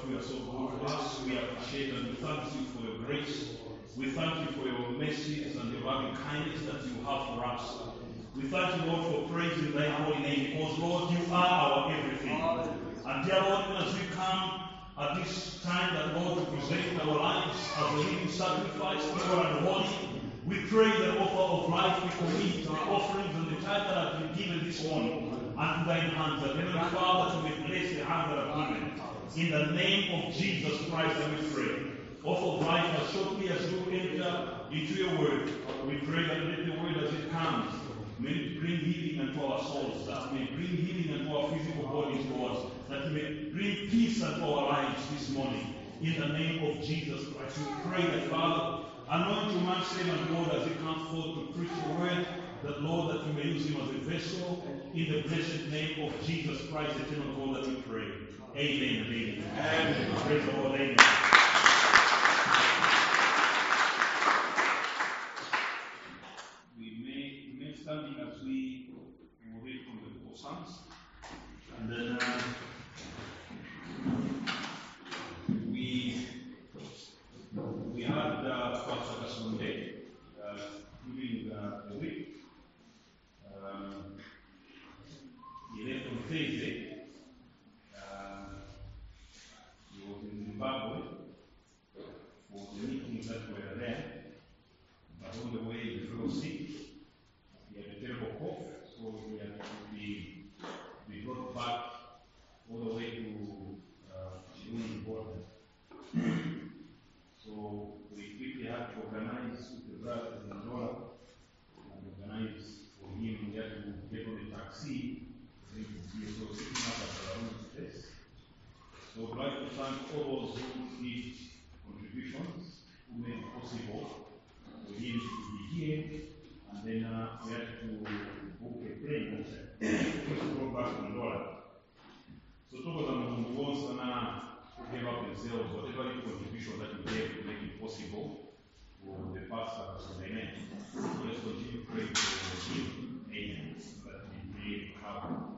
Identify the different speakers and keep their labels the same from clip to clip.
Speaker 1: you are so good to us. We appreciate and we thank you for your grace. We thank you for your mercies and your loving kindness that you have for us. We thank you, Lord, for praising thy holy name, because, Lord, you are our everything. And dear Lord, as we come at this time that, Lord, to present our lives as a living sacrifice, pure and holy, we pray that offer of life we commit our offerings and the tithe that have been given this morning unto thine hands, that Heavenly Father, to may bless the hands that are given. In the name of Jesus Christ, that we pray. Offer of life as shortly as you enter into your word, we pray that let the word as it comes may it bring healing unto our souls, that may bring healing unto our physical bodies, Lord, that may bring peace unto our lives this morning. In the name of Jesus Christ, we pray that, Father, anoint your man servant, Lord, as he comes forth to preach your word, that, Lord, that you may use him as a vessel. In the blessed name of Jesus Christ, eternal God, that we pray. Amen and amen. Amen. Praise the Lord. Amen. We may standing as we will read from the book of Psalms, and then we had Pastor Kasunde during the week. He left on Thursday. He was in Zimbabwe for the meetings that were there. But on the way he fell sick. He had a terrible cough, so he had to be brought back all the way to Chiruni border. So we quickly had to organize with the brothers in Angola and organize for him. We had to get on a taxi. He was sitting up at our own place. So I'd like to thank all those who did contributions, who made it possible for him to be here. And then we had to book a plane to go back to Angola. So talk about the ones that gave up themselves, whatever contribution that you gave to make it possible for the pastor. Amen. So let's continue praying for him. Amen. That he may happen.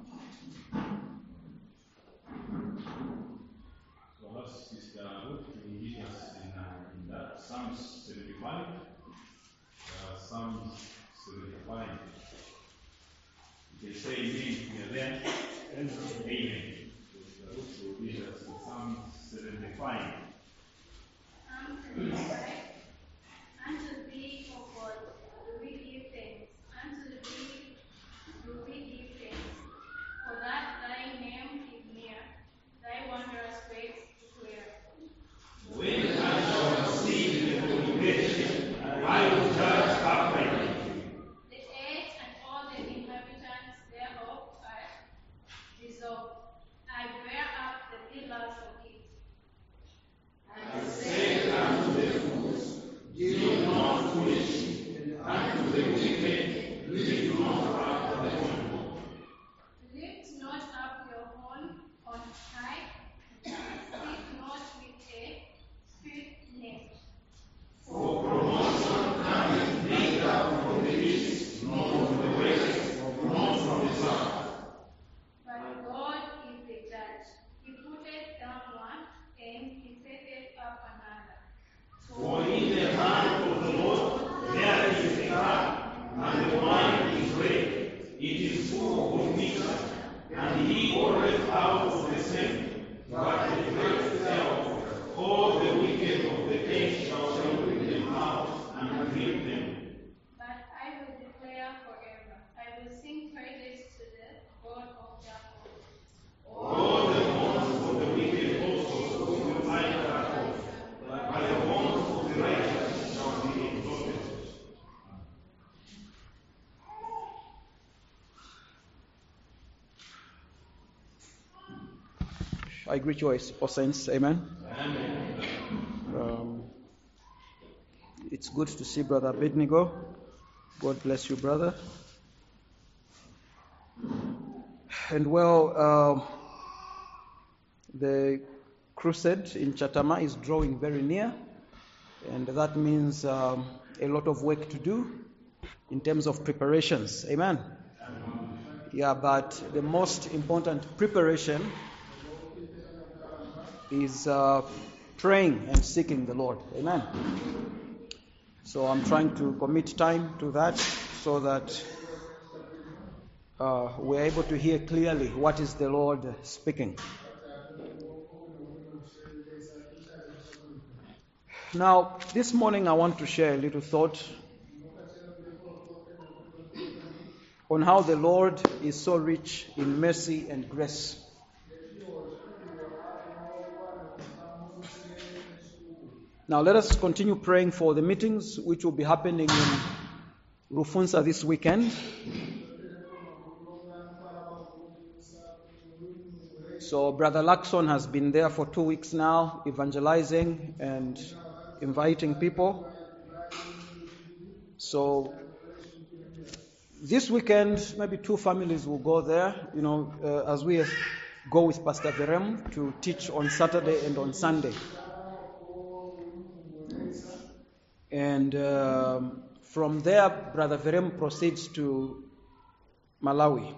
Speaker 1: So that's Sister Ruth will lead us in that. Psalms 75. Psalms 75. They say amen. We are there. Amen. Sister Ruth will lead us in Psalms 75.
Speaker 2: Psalm 75. Unto thee, O God, do we give thanks. Unto thee do we give thanks. For that thy name is near, thy wondrous works declare.
Speaker 1: When I shall see the congregation, I will judge uprightly.
Speaker 2: The earth and all the inhabitants thereof are dissolved. I bear up the pillars of it.
Speaker 3: I said unto the fools, deal not foolishly, and unto the wicked, lift not up the horn.
Speaker 2: Lift not up your horn on high, speak not with a stiff neck.
Speaker 3: For promotion cometh neither from the east, nor from the west, nor from the south.
Speaker 2: But God is the judge. He putteth down one, and he setteth up another.
Speaker 3: For in the hand of the Lord there is a cup, and the wine is red. It is full of mixture, and he poureth out of the same. But the great thereof, all the wicked of the earth shall drink them out, and drink them.
Speaker 2: But I will declare forever. I will sing praises to the God of Jacob.
Speaker 3: All the bonds of the wicked also will I cut off, but by the bonds of the righteous shall be exalted.
Speaker 4: I greet you, all saints. Amen.
Speaker 1: Amen.
Speaker 4: It's good to see Brother Abednego. God bless you, brother. And the crusade in Chatama is drawing very near, and that means a lot of work to do in terms of preparations. Amen. Yeah, but the most important preparation is praying and seeking the Lord. Amen. So I'm trying to commit time to that so that we're able to hear clearly what is the Lord speaking. Now, this morning I want to share a little thought on how the Lord is so rich in mercy and grace. Now, let us continue praying for the meetings which will be happening in Rufunsa this weekend. So, Brother Lakson has been there for 2 weeks now, evangelizing and inviting people. So, this weekend, maybe 2 families will go there, as we go with Pastor Verem to teach on Saturday and on Sunday. And from there, Brother Verem proceeds to Malawi.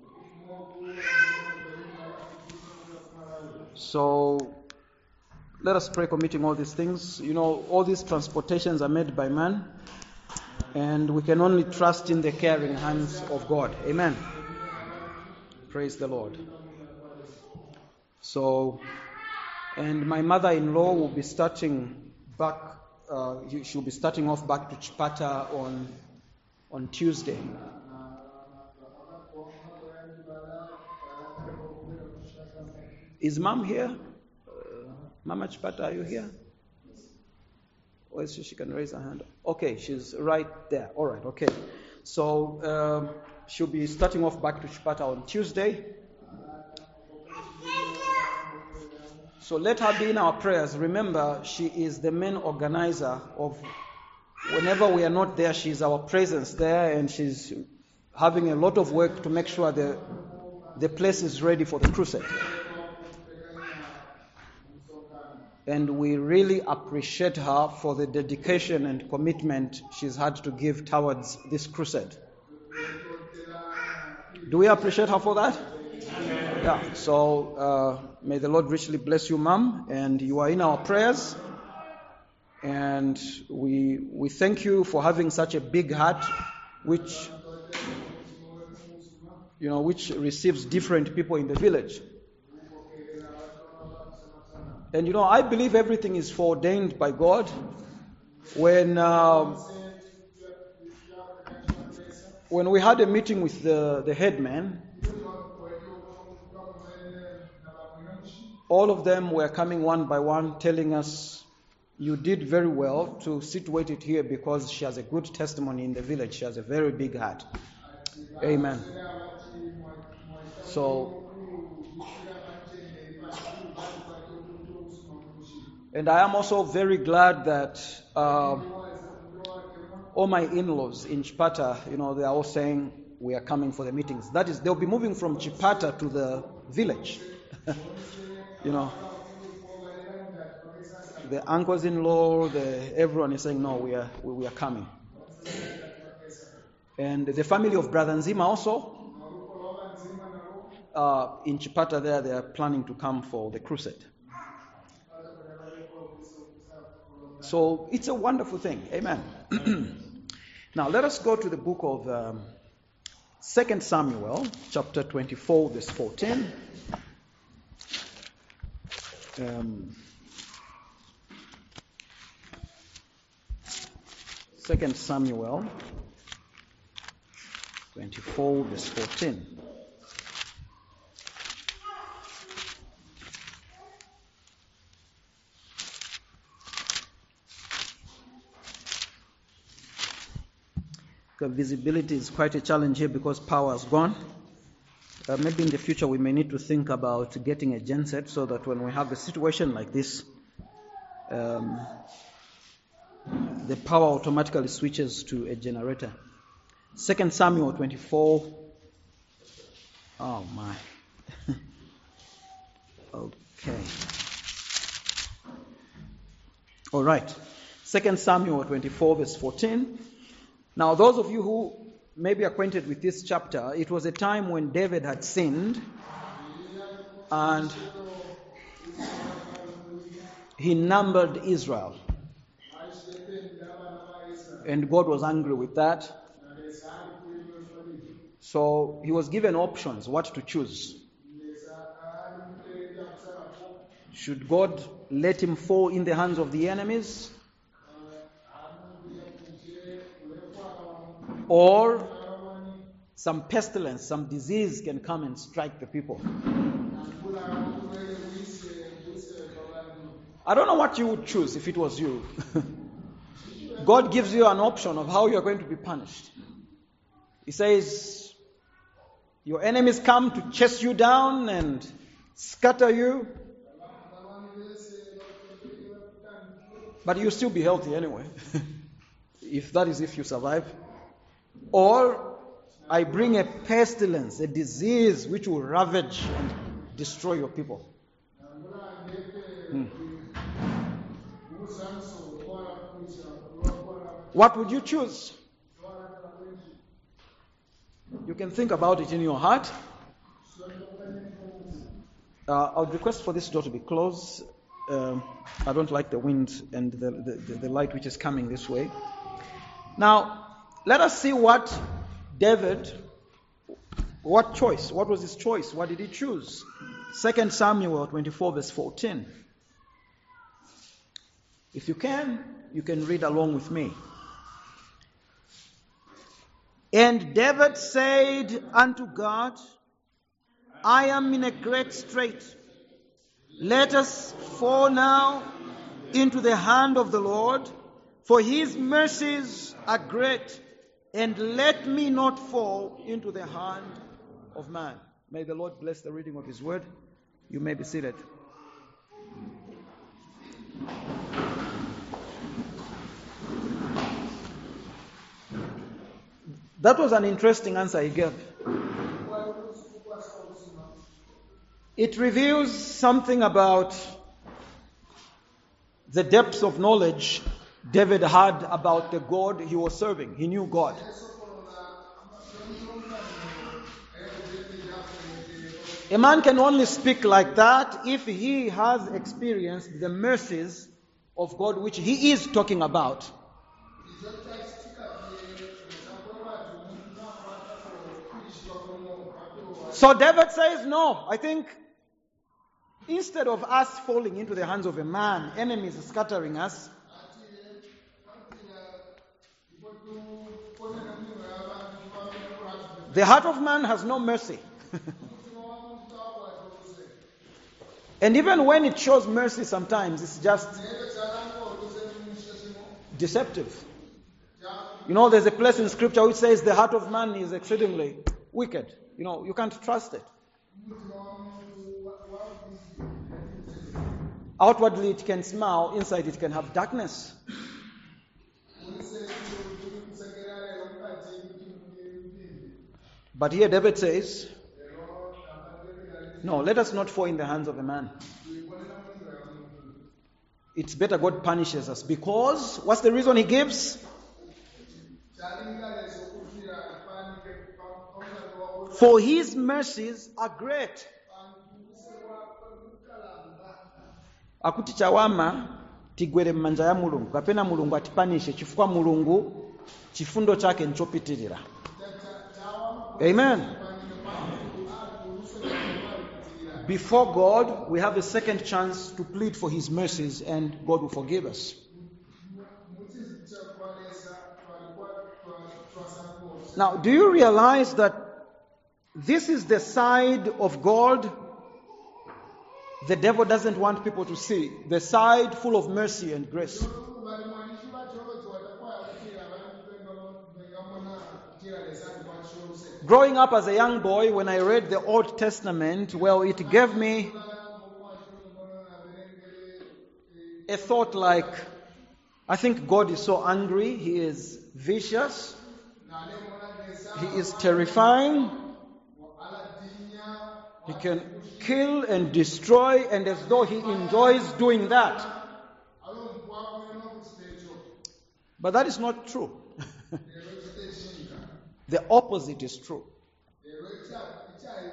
Speaker 4: So, let us pray committing all these things. All these transportations are made by man, and we can only trust in the caring hands of God. Amen. Praise the Lord. So, and my mother-in-law will be starting back, she'll be starting off back to Chipata on Tuesday. Is Mom here? Mama Chipata, are you here? Or she can raise her hand. Okay, she's right there. All right, okay. So she'll be starting off back to Chipata on Tuesday. So let her be in our prayers. Remember, she is the main organizer of, whenever we are not there, she's our presence there, and she's having a lot of work to make sure the place is ready for the crusade. And we really appreciate her for the dedication and commitment she's had to give towards this crusade. Do we appreciate her for that? Yeah. So may the Lord richly bless you, Mom, and you are in our prayers. And we thank you for having such a big heart, which receives different people in the village. And I believe everything is foreordained by God. When we had a meeting with the headman, all of them were coming one by one telling us, you did very well to situate it here because she has a good testimony in the village. She has a very big heart. Amen. So, and I am also very glad that all my in-laws in Chipata, they are all saying we are coming for the meetings. That is, they'll be moving from Chipata to the village. The uncles-in-law, everyone is saying, no, we are coming. And the family of Brother Nzima also, in Chipata there, they are planning to come for the crusade. So it's a wonderful thing. Amen. Now let us go to the book of 2 Samuel, chapter 24, verse 14. 2 Samuel 24, verse 14. Visibility is quite a challenge here because power has gone. Maybe in the future we may need to think about getting a genset so that when we have a situation like this, the power automatically switches to a generator. 2 Samuel 24. Oh my. Okay. All right. 2 Samuel 24, verse 14. Now, those of you who may be acquainted with this chapter, it was a time when David had sinned, and he numbered Israel. And God was angry with that. So he was given options what to choose. Should God let him fall in the hands of the enemies? Or some pestilence, some disease can come and strike the people? I don't know what you would choose if it was you. God gives you an option of how you are going to be punished. He says, your enemies come to chase you down and scatter you, but you'll still be healthy anyway. if you survive. Or I bring a pestilence, a disease which will ravage and destroy your people. What would you choose? You can think about it in your heart. I would request for this door to be closed. I don't like the wind and the light which is coming this way. Now, let us see what David, what was his choice? What did he choose? 2 Samuel 24 verse 14. If you can read along with me. And David said unto God, I am in a great strait. Let us fall now into the hand of the Lord, for his mercies are great, and let me not fall into the hand of man. May the Lord bless the reading of his word. You may be seated. That was an interesting answer he gave. It reveals something about the depths of knowledge David had about the God he was serving. He knew God. A man can only speak like that if he has experienced the mercies of God which he is talking about. So David says, no, I think instead of us falling into the hands of a man, enemies scattering us, the heart of man has no mercy. And even when it shows mercy sometimes, it's just deceptive. You know, there's a place in scripture which says the heart of man is exceedingly wicked. You know, you can't trust it. Outwardly it can smile, inside it can have darkness. But here David says, no, let us not fall in the hands of a man. It's better God punishes us, because, what's the reason he gives? For his mercies are great. Akuti chawama tigwere mmanja ya Mulungu kapena Mulungu atipanishe chifukwa Mulungu chifundo chake nchopitirira. Amen. Before God, we have a second chance to plead for his mercies, and God will forgive us. Now, do you realize that this is the side of God the devil doesn't want people to see? The side full of mercy and grace. Growing up as a young boy, when I read the Old Testament, well, it gave me a thought like, I think God is so angry, he is vicious, he is terrifying, he can kill and destroy, and as though he enjoys doing that. But that is not true. The opposite is true.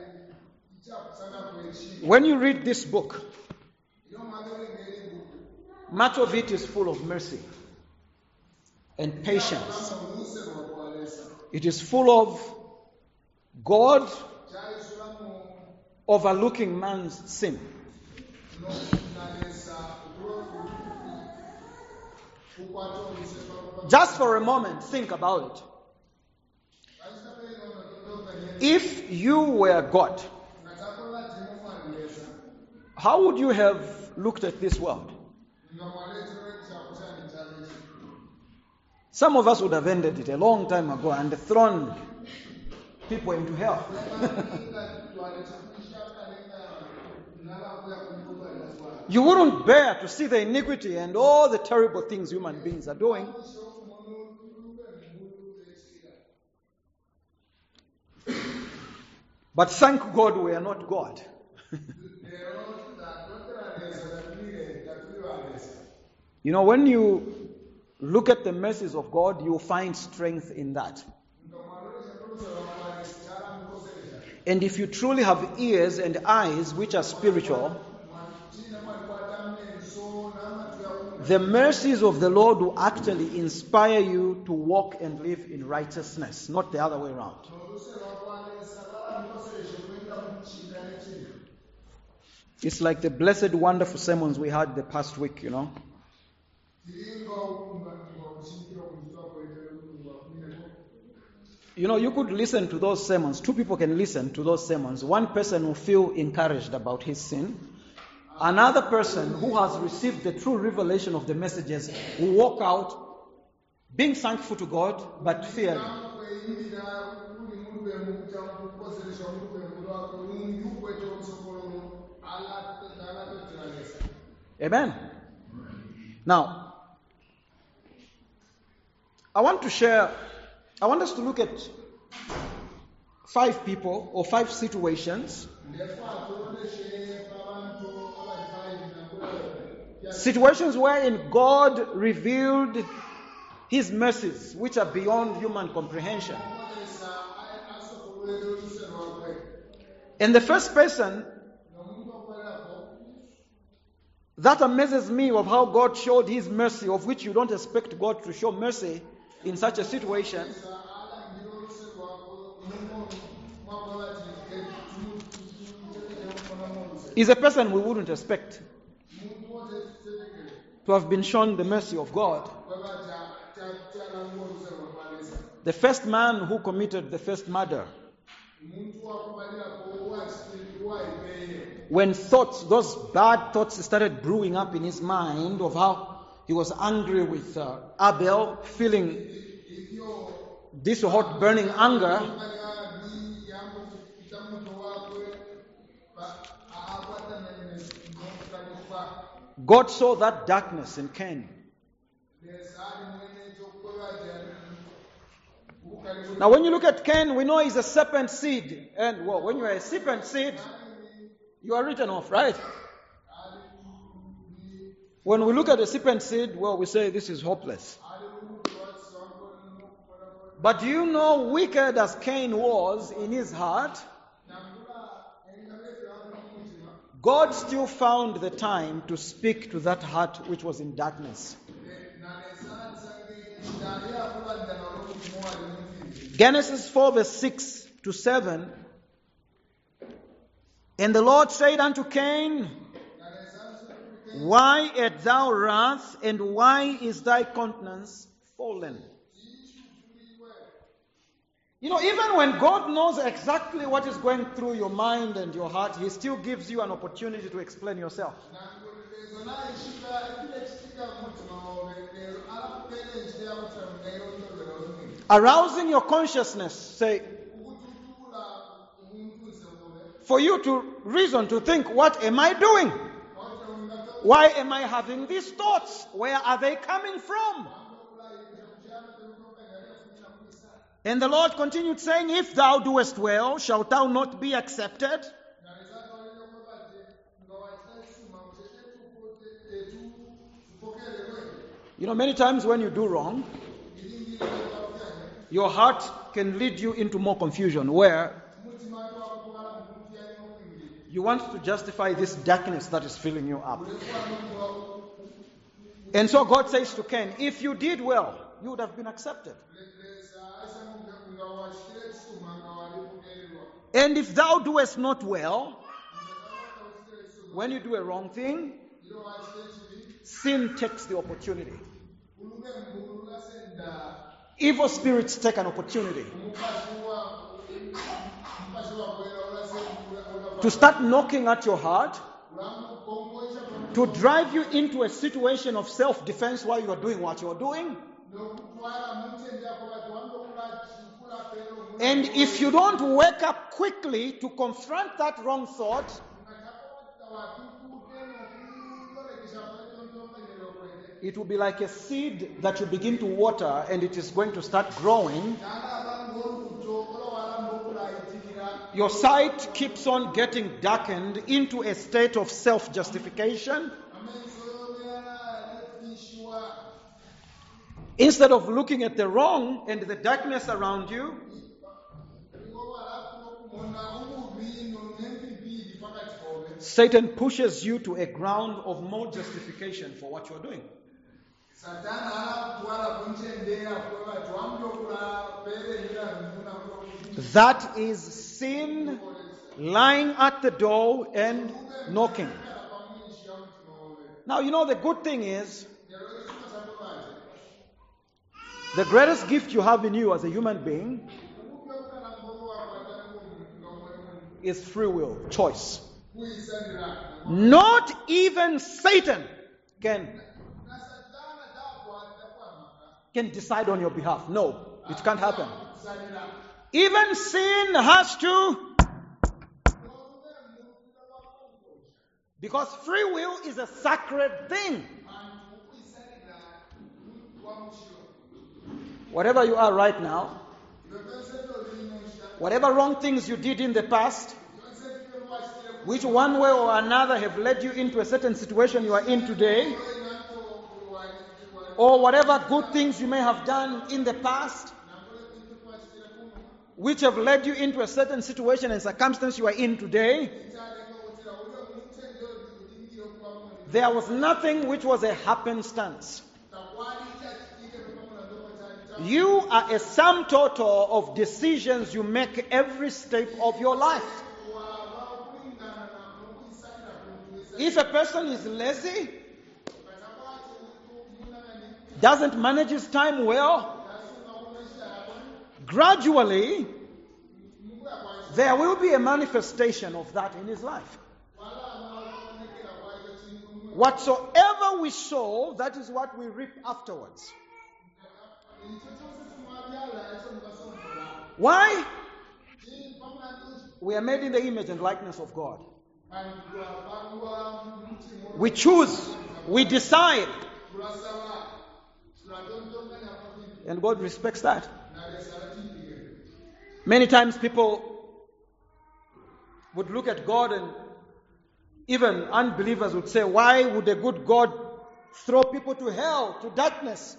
Speaker 4: When you read this book, much of it is full of mercy and patience. It is full of God overlooking man's sin. Just for a moment, think about it. If you were God, how would you have looked at this world? Some of us would have ended it a long time ago and thrown people into hell. You wouldn't bear to see the iniquity and all the terrible things human beings are doing. But thank God we are not God. You know, when you look at the mercies of God, you find strength in that. And if you truly have ears and eyes which are spiritual, the mercies of the Lord will actually inspire you to walk and live in righteousness, not the other way around. It's like the blessed, wonderful sermons we had the past week, you know. You know, you could listen to those sermons. Two people can listen to those sermons. One person will feel encouraged about his sin. Another person who has received the true revelation of the messages will walk out being thankful to God, but fearing. Amen. Now, I want us to look at 5 people or 5 situations. Situations wherein God revealed His mercies, which are beyond human comprehension. And the first person that amazes me of how God showed His mercy, of which you don't expect God to show mercy in such a situation, is a person we wouldn't expect to have been shown the mercy of God. The first man who committed the first murder. When thoughts, those bad thoughts started brewing up in his mind of how he was angry with Abel, feeling this hot burning anger, God saw that darkness in Cain. Now when you look at Cain, we know he's a serpent seed. And well, when you are a serpent seed, you are written off, right? When we look at a serpent seed, well, we say this is hopeless. But do you know, wicked as Cain was in his heart, God still found the time to speak to that heart which was in darkness. Genesis 4 verse 6 to 7. And the Lord said unto Cain, why art thou wrath, and why is thy countenance fallen? You know, even when God knows exactly what is going through your mind and your heart, He still gives you an opportunity to explain yourself. Arousing your consciousness, say, for you to reason, to think, what am I doing? Why am I having these thoughts? Where are they coming from? And the Lord continued saying, if thou doest well, shalt thou not be accepted? You know, many times when you do wrong, your heart can lead you into more confusion, where you want to justify this darkness that is filling you up. And so God says to Cain, if you did well, you would have been accepted. And if thou doest not well, when you do a wrong thing, sin takes the opportunity. Evil spirits take an opportunity to start knocking at your heart, to drive you into a situation of self-defense while you are doing what you are doing. And if you don't wake up quickly to confront that wrong thought, it will be like a seed that you begin to water and it is going to start growing. Your sight keeps on getting darkened into a state of self-justification. Instead of looking at the wrong and the darkness around you, Satan pushes you to a ground of more justification for what you are doing. That is sin lying at the door and knocking. Now, you know, the good thing is, the greatest gift you have in you as a human being is free will, choice. Not even Satan can decide on your behalf. No, it can't happen. Even sin has to, because free will is a sacred thing. Whatever you are right now, whatever wrong things you did in the past, which one way or another have led you into a certain situation you are in today, or whatever good things you may have done in the past, which have led you into a certain situation and circumstance you are in today, there was nothing which was a happenstance. You are a sum total of decisions you make every step of your life. If a person is lazy, doesn't manage his time well, gradually there will be a manifestation of that in his life. Whatsoever we sow, that is what we reap afterwards. Why? We are made in the image and likeness of God. We choose, we decide, and God respects that. Many times people would look at God, and even unbelievers would say, why would a good God throw people to hell, to darkness?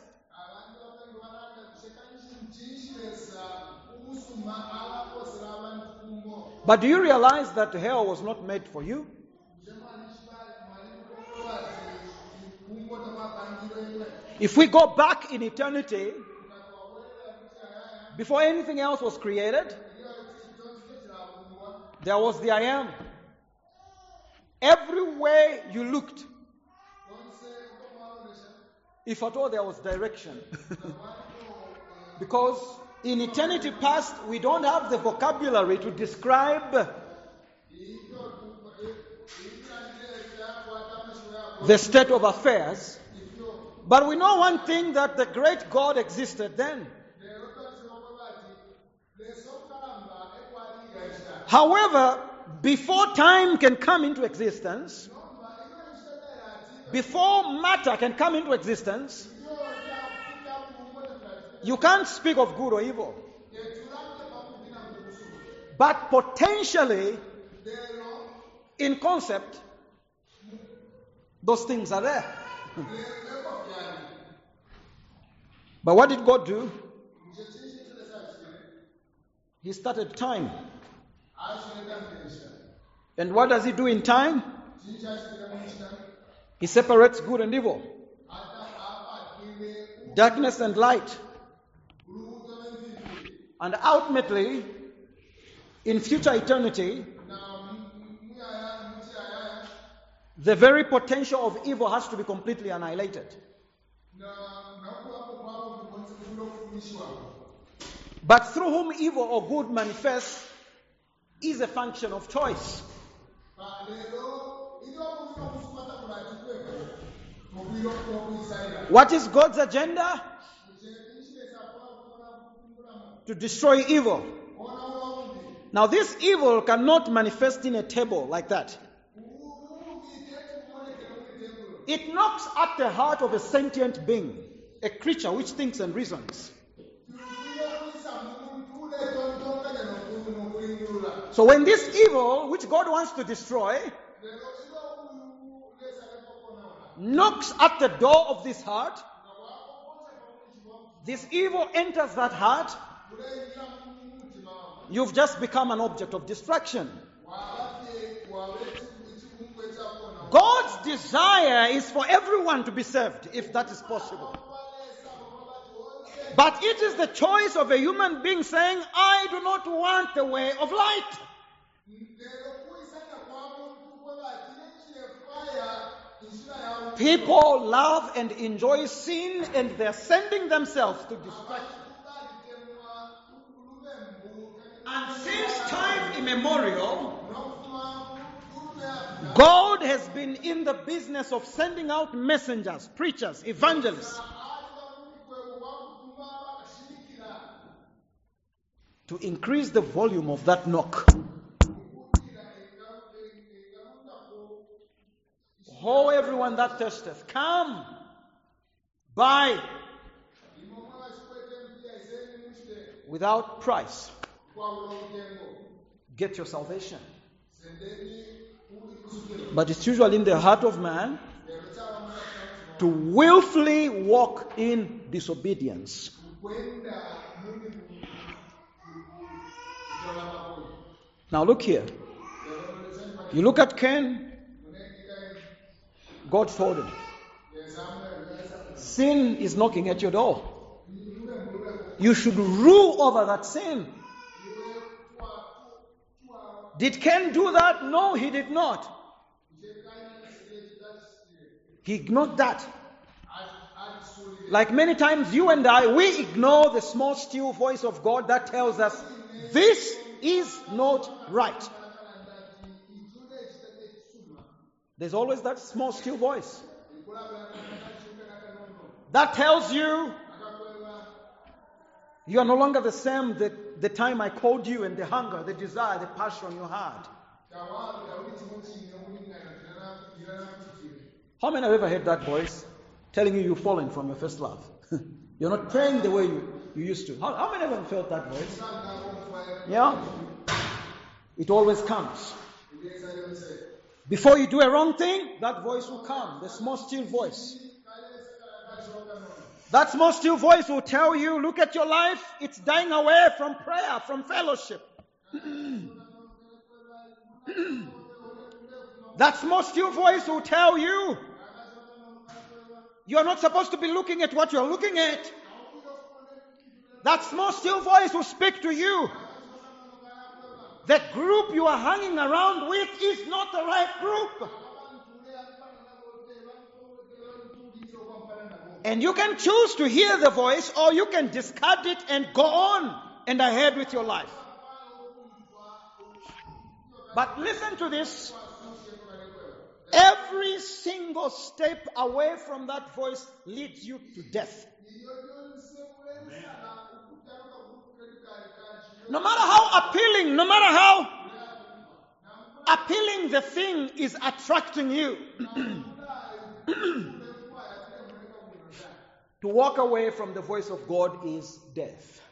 Speaker 4: But do you realize that hell was not made for you? If we go back in eternity, before anything else was created, there was the I am. Everywhere you looked, if at all there was direction. Because in eternity past, we don't have the vocabulary to describe the state of affairs. But we know one thing, that the great God existed then. However, before time can come into existence, before matter can come into existence, you can't speak of good or evil. But potentially, in concept, those things are there. But what did God do? He started time. And what does he do in time? He separates good and evil. darkness and light. And ultimately, in future eternity, the very potential of evil has to be completely annihilated. But through whom evil or good manifests is a function of choice. What is God's agenda? To destroy evil. Now, this evil cannot manifest in a table like that. It knocks at the heart of a sentient being, a creature which thinks and reasons. So when this evil, which God wants to destroy, knocks at the door of this heart, this evil enters that heart, you've just become an object of distraction. God's desire is for everyone to be saved, if that is possible. But it is the choice of a human being saying, I do not want the way of light. People love and enjoy sin, and they're sending themselves to distraction. And since time immemorial, God has been in the business of sending out messengers, preachers, evangelists, to increase the volume of that knock. Ho, everyone that thirsteth, come, buy, without price. Get your salvation. But it's usually in the heart of man to willfully walk in disobedience. Now look here. You look at Cain. God told him, sin is knocking at your door. You should rule over that sin. Did Cain do that? No, he did not. He ignored that. Like many times you and I, we ignore the small still voice of God that tells us, this is not right. There's always that small still voice that tells you you are no longer the same the time I called you, and the hunger, the desire, the passion you had. How many have ever heard that voice telling you you've fallen from your first love? You're not praying the way you used to. How many have ever felt that voice? Yeah? It always comes. Before you do a wrong thing, that voice will come, the small still voice. That small still voice will tell you, look at your life, it's dying away from prayer, from fellowship. That small still voice will tell you, you are not supposed to be looking at what you are looking at. That small still voice will speak to you. The group you are hanging around with is not the right group. And you can choose to hear the voice, or you can discard it and go on and ahead with your life. But listen to this. Every single step away from that voice leads you to death. No matter how appealing, no matter how appealing the thing is attracting you, to walk away from the voice of God is death.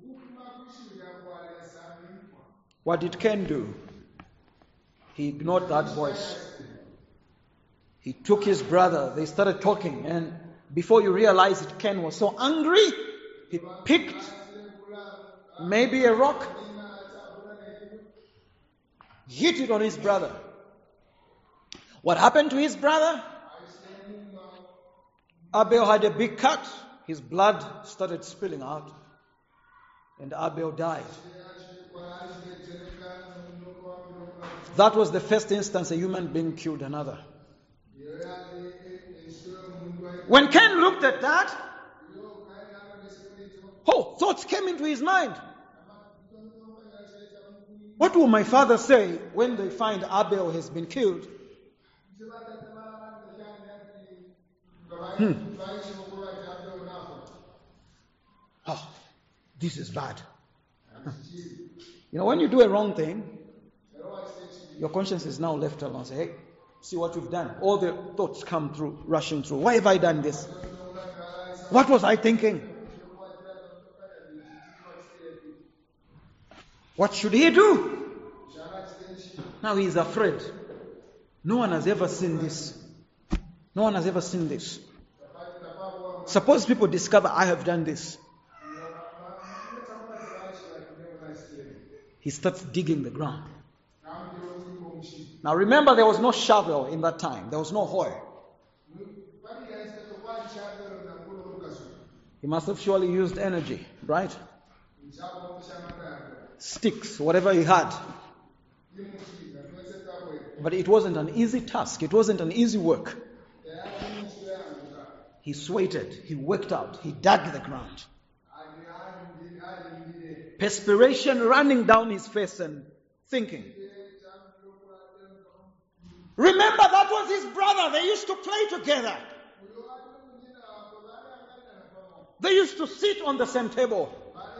Speaker 4: What did Cain do? He ignored that voice. He took his brother. They started talking, and before you realize it, Cain was so angry, he picked maybe a rock, hit it on his brother. What happened to his brother? Abel had a big cut. his blood started spilling out, and Abel died. That was the first instance a human being killed another. When Cain looked at that, thoughts came into his mind. What will my father say when they find Abel has been killed? This is bad. When you do a wrong thing, your conscience is now left alone. Say, hey, see what you've done. All the thoughts come through, rushing through. Why have I done this? What was I thinking? What should he do? Now he is afraid. No one has ever seen this. No one has ever seen this. Suppose people discover I have done this. He starts digging the ground. Now remember, there was no shovel in that time. There was no hoe. He must have surely used energy, right? Sticks, whatever he had. But it wasn't an easy task. It wasn't an easy work. He sweated. He worked out. He dug the ground. Perspiration running down his face and thinking. Remember, that was his brother. They used to play together. They used to sit on the same table.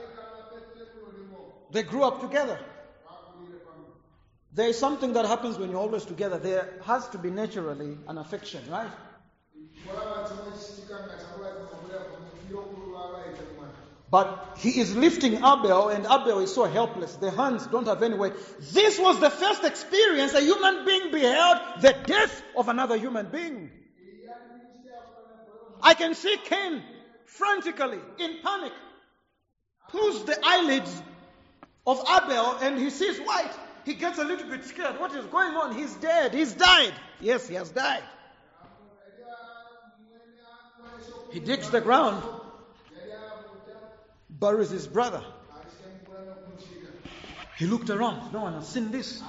Speaker 4: They grew up together. There is something that happens when you're always together. There has to be naturally an affection, right? But he is lifting Abel, and Abel is so helpless. The hands don't have any weight. This was the first experience a human being beheld the death of another human being. I can see Cain frantically, in panic, pulls the eyelids of Abel, and he sees white. He gets a little bit scared. What is going on? He's dead. He's died. Yes, he has died. He digs the ground, buries his brother. He looked around. No one has seen this.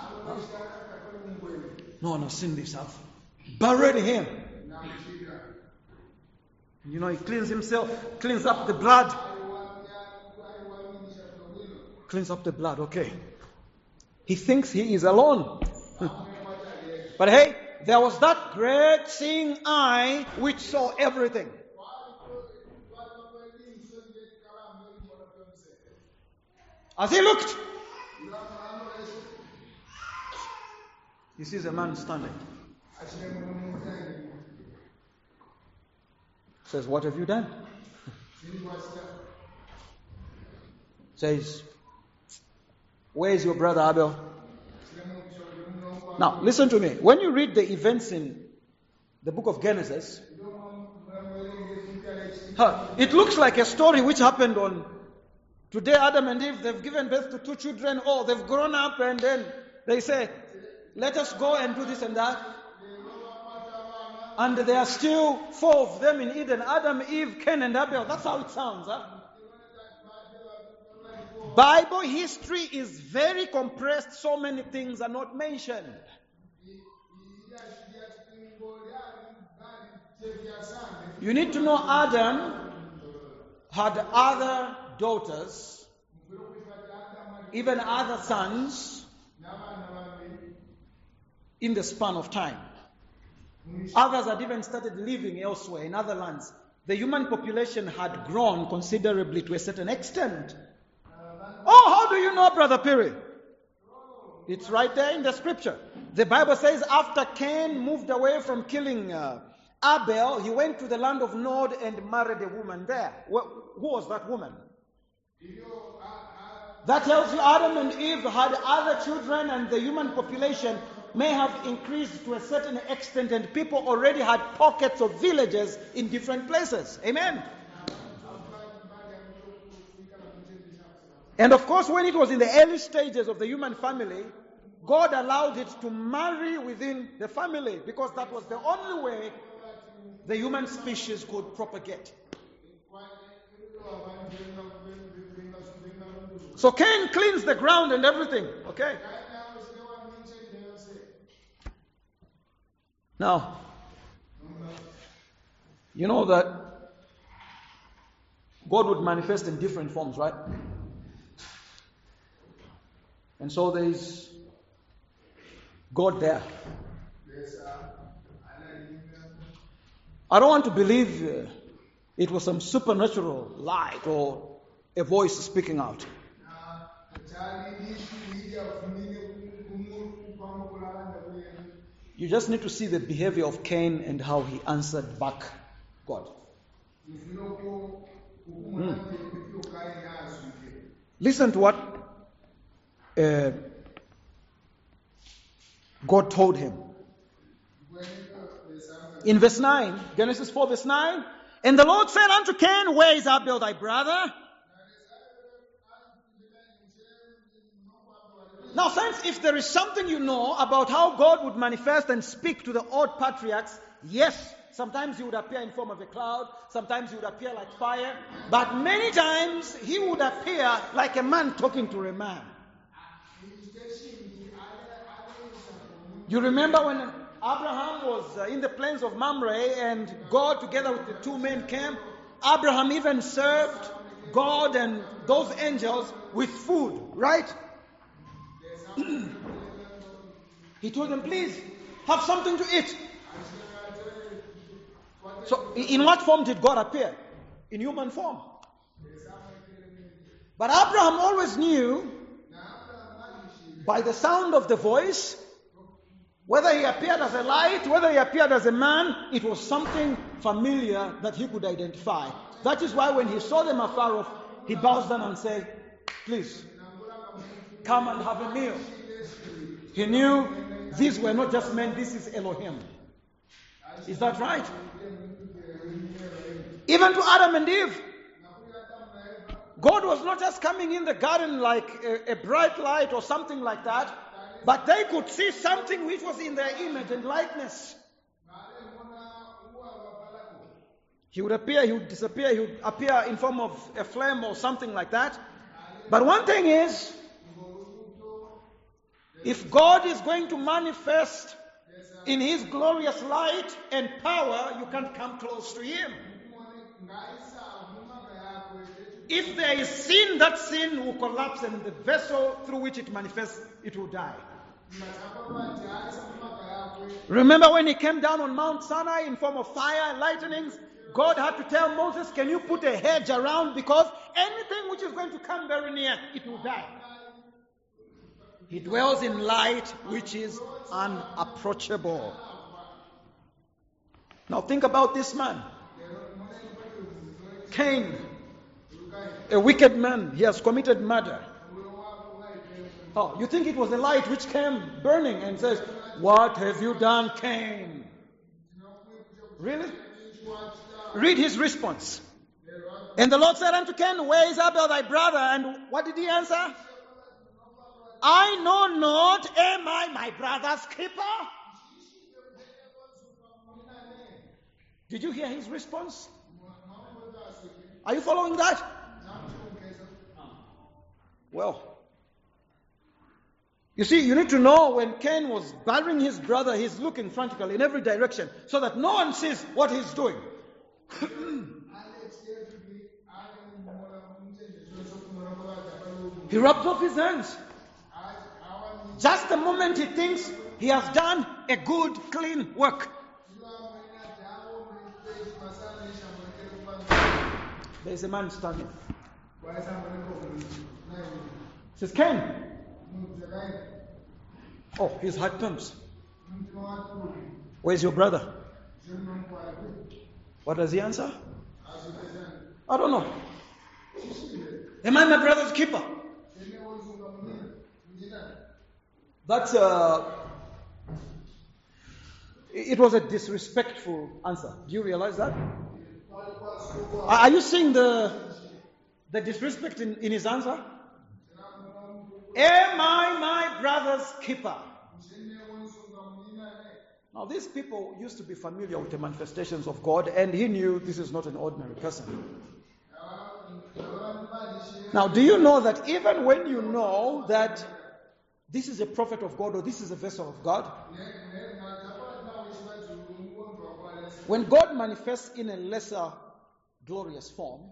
Speaker 4: No one has seen this. I've buried him. He cleans himself, cleans up the blood. Cleans up the blood, okay. He thinks he is alone. But hey, there was that great seeing eye which saw everything. As he looked, he sees a man standing. Says, what have you done? Says, where is your brother Abel? Now, listen to me. When you read the events in the book of Genesis, it looks like a story which happened on today. Adam and Eve, they've given birth to 2 children. They've grown up, and then they say, let us go and do this and that. And there are still 4 of them in Eden: Adam, Eve, Cain, and Abel. That's how it sounds, Bible history is very compressed. So many things are not mentioned. You need to know Adam had other daughters, even other sons, in the span of time. Others had even started living elsewhere in other lands. The human population had grown considerably to a certain extent. Oh, how do you know, Brother Piri? It's right there in the scripture. The Bible says after Cain moved away from killing Abel, he went to the land of Nod and married a woman there. Who was that woman? That tells you Adam and Eve had other children, and the human population may have increased to a certain extent, and people already had pockets of villages in different places. Amen. And of course, when it was in the early stages of the human family, God allowed it to marry within the family, because that was the only way the human species could propagate. So Cain cleans the ground and everything. Okay? Now, you know that God would manifest in different forms, right? And so there is God there. I don't want to believe it was some supernatural light or a voice speaking out. You just need to see the behavior of Cain and how he answered back God. Listen to what God told him. In verse 9, Genesis 4 verse 9, and the Lord said unto Cain, where is Abel thy brother? Now, friends, if there is something you know about how God would manifest and speak to the old patriarchs, yes, sometimes he would appear in form of a cloud, sometimes he would appear like fire, but many times he would appear like a man talking to a man. You remember when Abraham was in the plains of Mamre and God together with the two men came? Abraham even served God and those angels with food, right? He told them, please, have something to eat. So, in what form did God appear? In human form. But Abraham always knew, by the sound of the voice, whether he appeared as a light, whether he appeared as a man, it was something familiar that he could identify. That is why when he saw them afar off, he bows down and said, please, come and have a meal. He knew these were not just men, this is Elohim. Is that right? Even to Adam and Eve, God was not just coming in the garden like a bright light or something like that, but they could see something which was in their image and likeness. He would appear, he would disappear, he would appear in form of a flame or something like that. But one thing is, if God is going to manifest in His glorious light and power, you can't come close to Him. If there is sin, that sin will collapse and the vessel through which it manifests, it will die. Remember when He came down on Mount Sinai in form of fire and lightnings? God had to tell Moses, can you put a hedge around, because anything which is going to come very near, it will die. He dwells in light which is unapproachable. Now think about this man. Cain, a wicked man. He has committed murder. Oh, you think it was the light which came burning and says, what have you done, Cain? Really? Read his response. And the Lord said unto Cain, where is Abel thy brother? And what did he answer? I know not, am I my brother's keeper? Did you hear his response? Are you following that? Well, you see, you need to know when Cain was burying his brother, he's looking frantically in every direction so that no one sees what he's doing. He rubs off his hands. Just the moment he thinks he has done a good, clean work. There's a man standing. Says, Cain. Oh, his heart pumps. Where's your brother? What does he answer? I don't know. Am I my brother's keeper? That's it was a disrespectful answer. Do you realize that? Are you seeing the disrespect in his answer? Am I my brother's keeper? Now, these people used to be familiar with the manifestations of God, and he knew this is not an ordinary person. Now, do you know that even when you know that this is a prophet of God or this is a vessel of God, when God manifests in a lesser glorious form,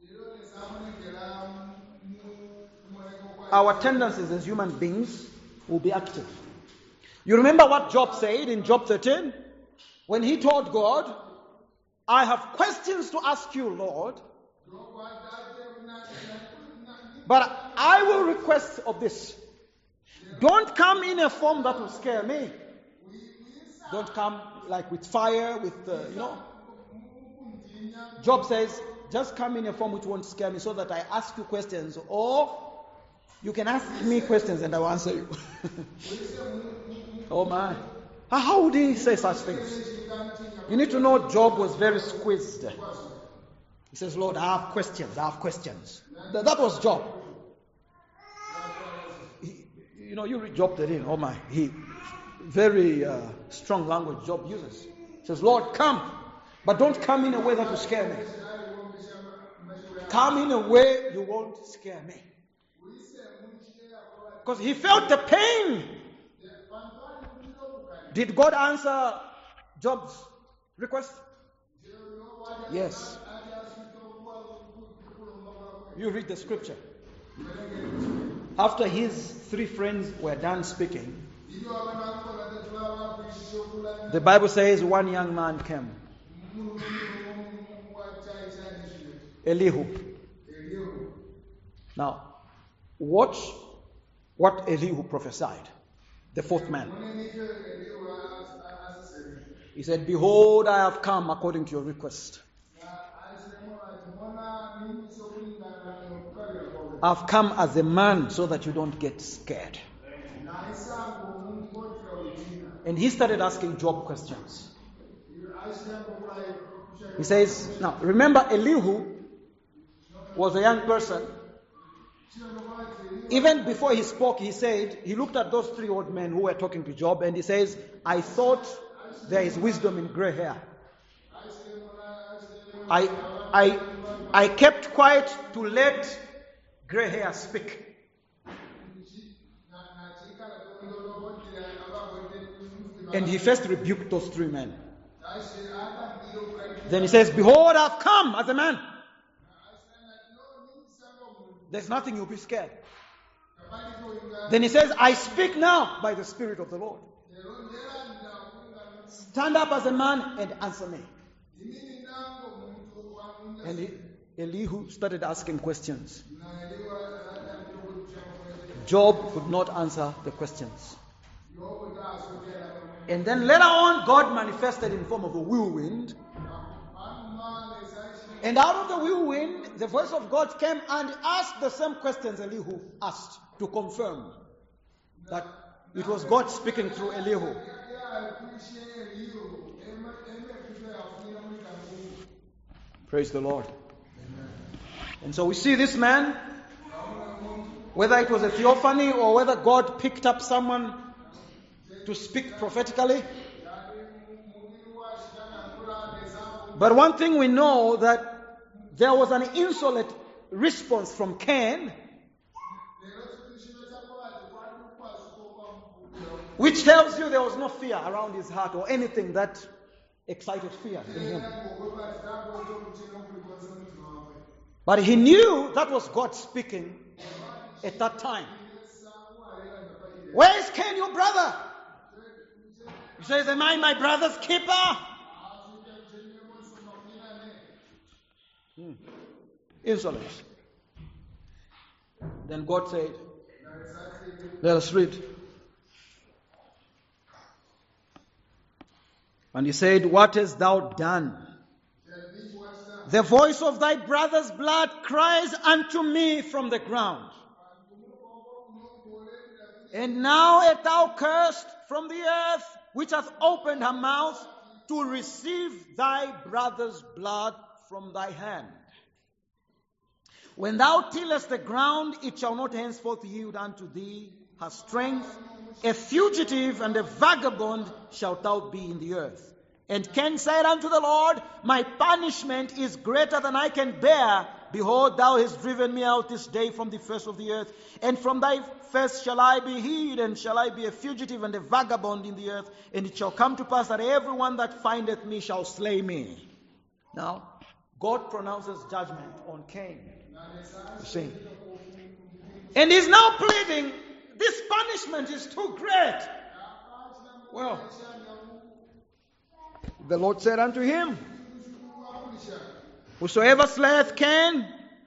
Speaker 4: our tendencies as human beings will be active. You remember what Job said in Job 13? When he told God, I have questions to ask you, Lord, but I will request of this. Don't come in a form that will scare me. Don't come like with fire, with, Job says, just come in a form which won't scare me so that I ask you questions. Or you can ask me questions and I will answer you. Oh my. How would he say such things? You need to know Job was very squeezed. He says, Lord, I have questions. That was Job. You read Job 13. Oh my. Very strong language Job uses. He says, Lord, come. But don't come in a way that will scare me. Come in a way you won't scare me. Because he felt the pain. Did God answer Job's request? Yes. You read the scripture. After his 3 friends were done speaking, the Bible says one young man came. Elihu. Now, watch what Elihu prophesied. The 4th man. He said, behold, I have come according to your request. I've come as a man so that you don't get scared. And he started asking Job questions. He says, now remember Elihu was a young person. Even before he spoke, he said, he looked at those 3 old men who were talking to Job and he says, I thought there is wisdom in gray hair. I kept quiet to let gray hair speak. And he first rebuked those 3 men. Then he says, behold, I've come as a man. There's nothing you'll be scared. Then he says, I speak now by the Spirit of the Lord. Stand up as a man and answer me. And Elihu started asking questions. Job could not answer the questions. And then later on, God manifested in the form of a whirlwind. And out of the whirlwind, the voice of God came and asked the same questions Elihu asked to confirm that it was God speaking through Elihu. Praise the Lord. And so we see this man, whether it was a theophany or whether God picked up someone to speak prophetically. But one thing we know, that there was an insolent response from Cain, which tells you there was no fear around his heart or anything that excited fear in him. But he knew that was God speaking at that time. Where is Cain, your brother? He says, am I my brother's keeper? Insolence. Then God said, let us read. And he said, what hast thou done? The voice of thy brother's blood cries unto me from the ground. And now art thou cursed from the earth, which hath opened her mouth to receive thy brother's blood from thy hand. When thou tillest the ground, it shall not henceforth yield unto thee her strength. A fugitive and a vagabond shalt thou be in the earth. And Cain said unto the Lord, my punishment is greater than I can bear. Behold, thou hast driven me out this day from the face of the earth, and from thy face shall I be hid, and shall I be a fugitive and a vagabond in the earth. And it shall come to pass that everyone that findeth me shall slay me. Now, God pronounces judgment on Cain. You see? And he's now pleading, this punishment is too great. Well, the Lord said unto him, whosoever slayeth Cain,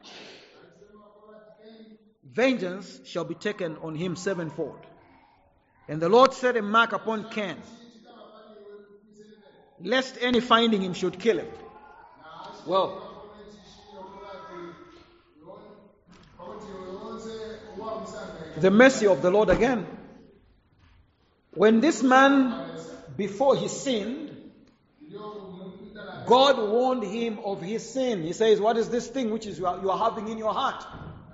Speaker 4: vengeance shall be taken on him sevenfold. And the Lord set a mark upon Cain, lest any finding him should kill him. Well, the mercy of the Lord again. When this man, before he sinned, God warned him of his sin. He says, what is this thing which is you are having in your heart?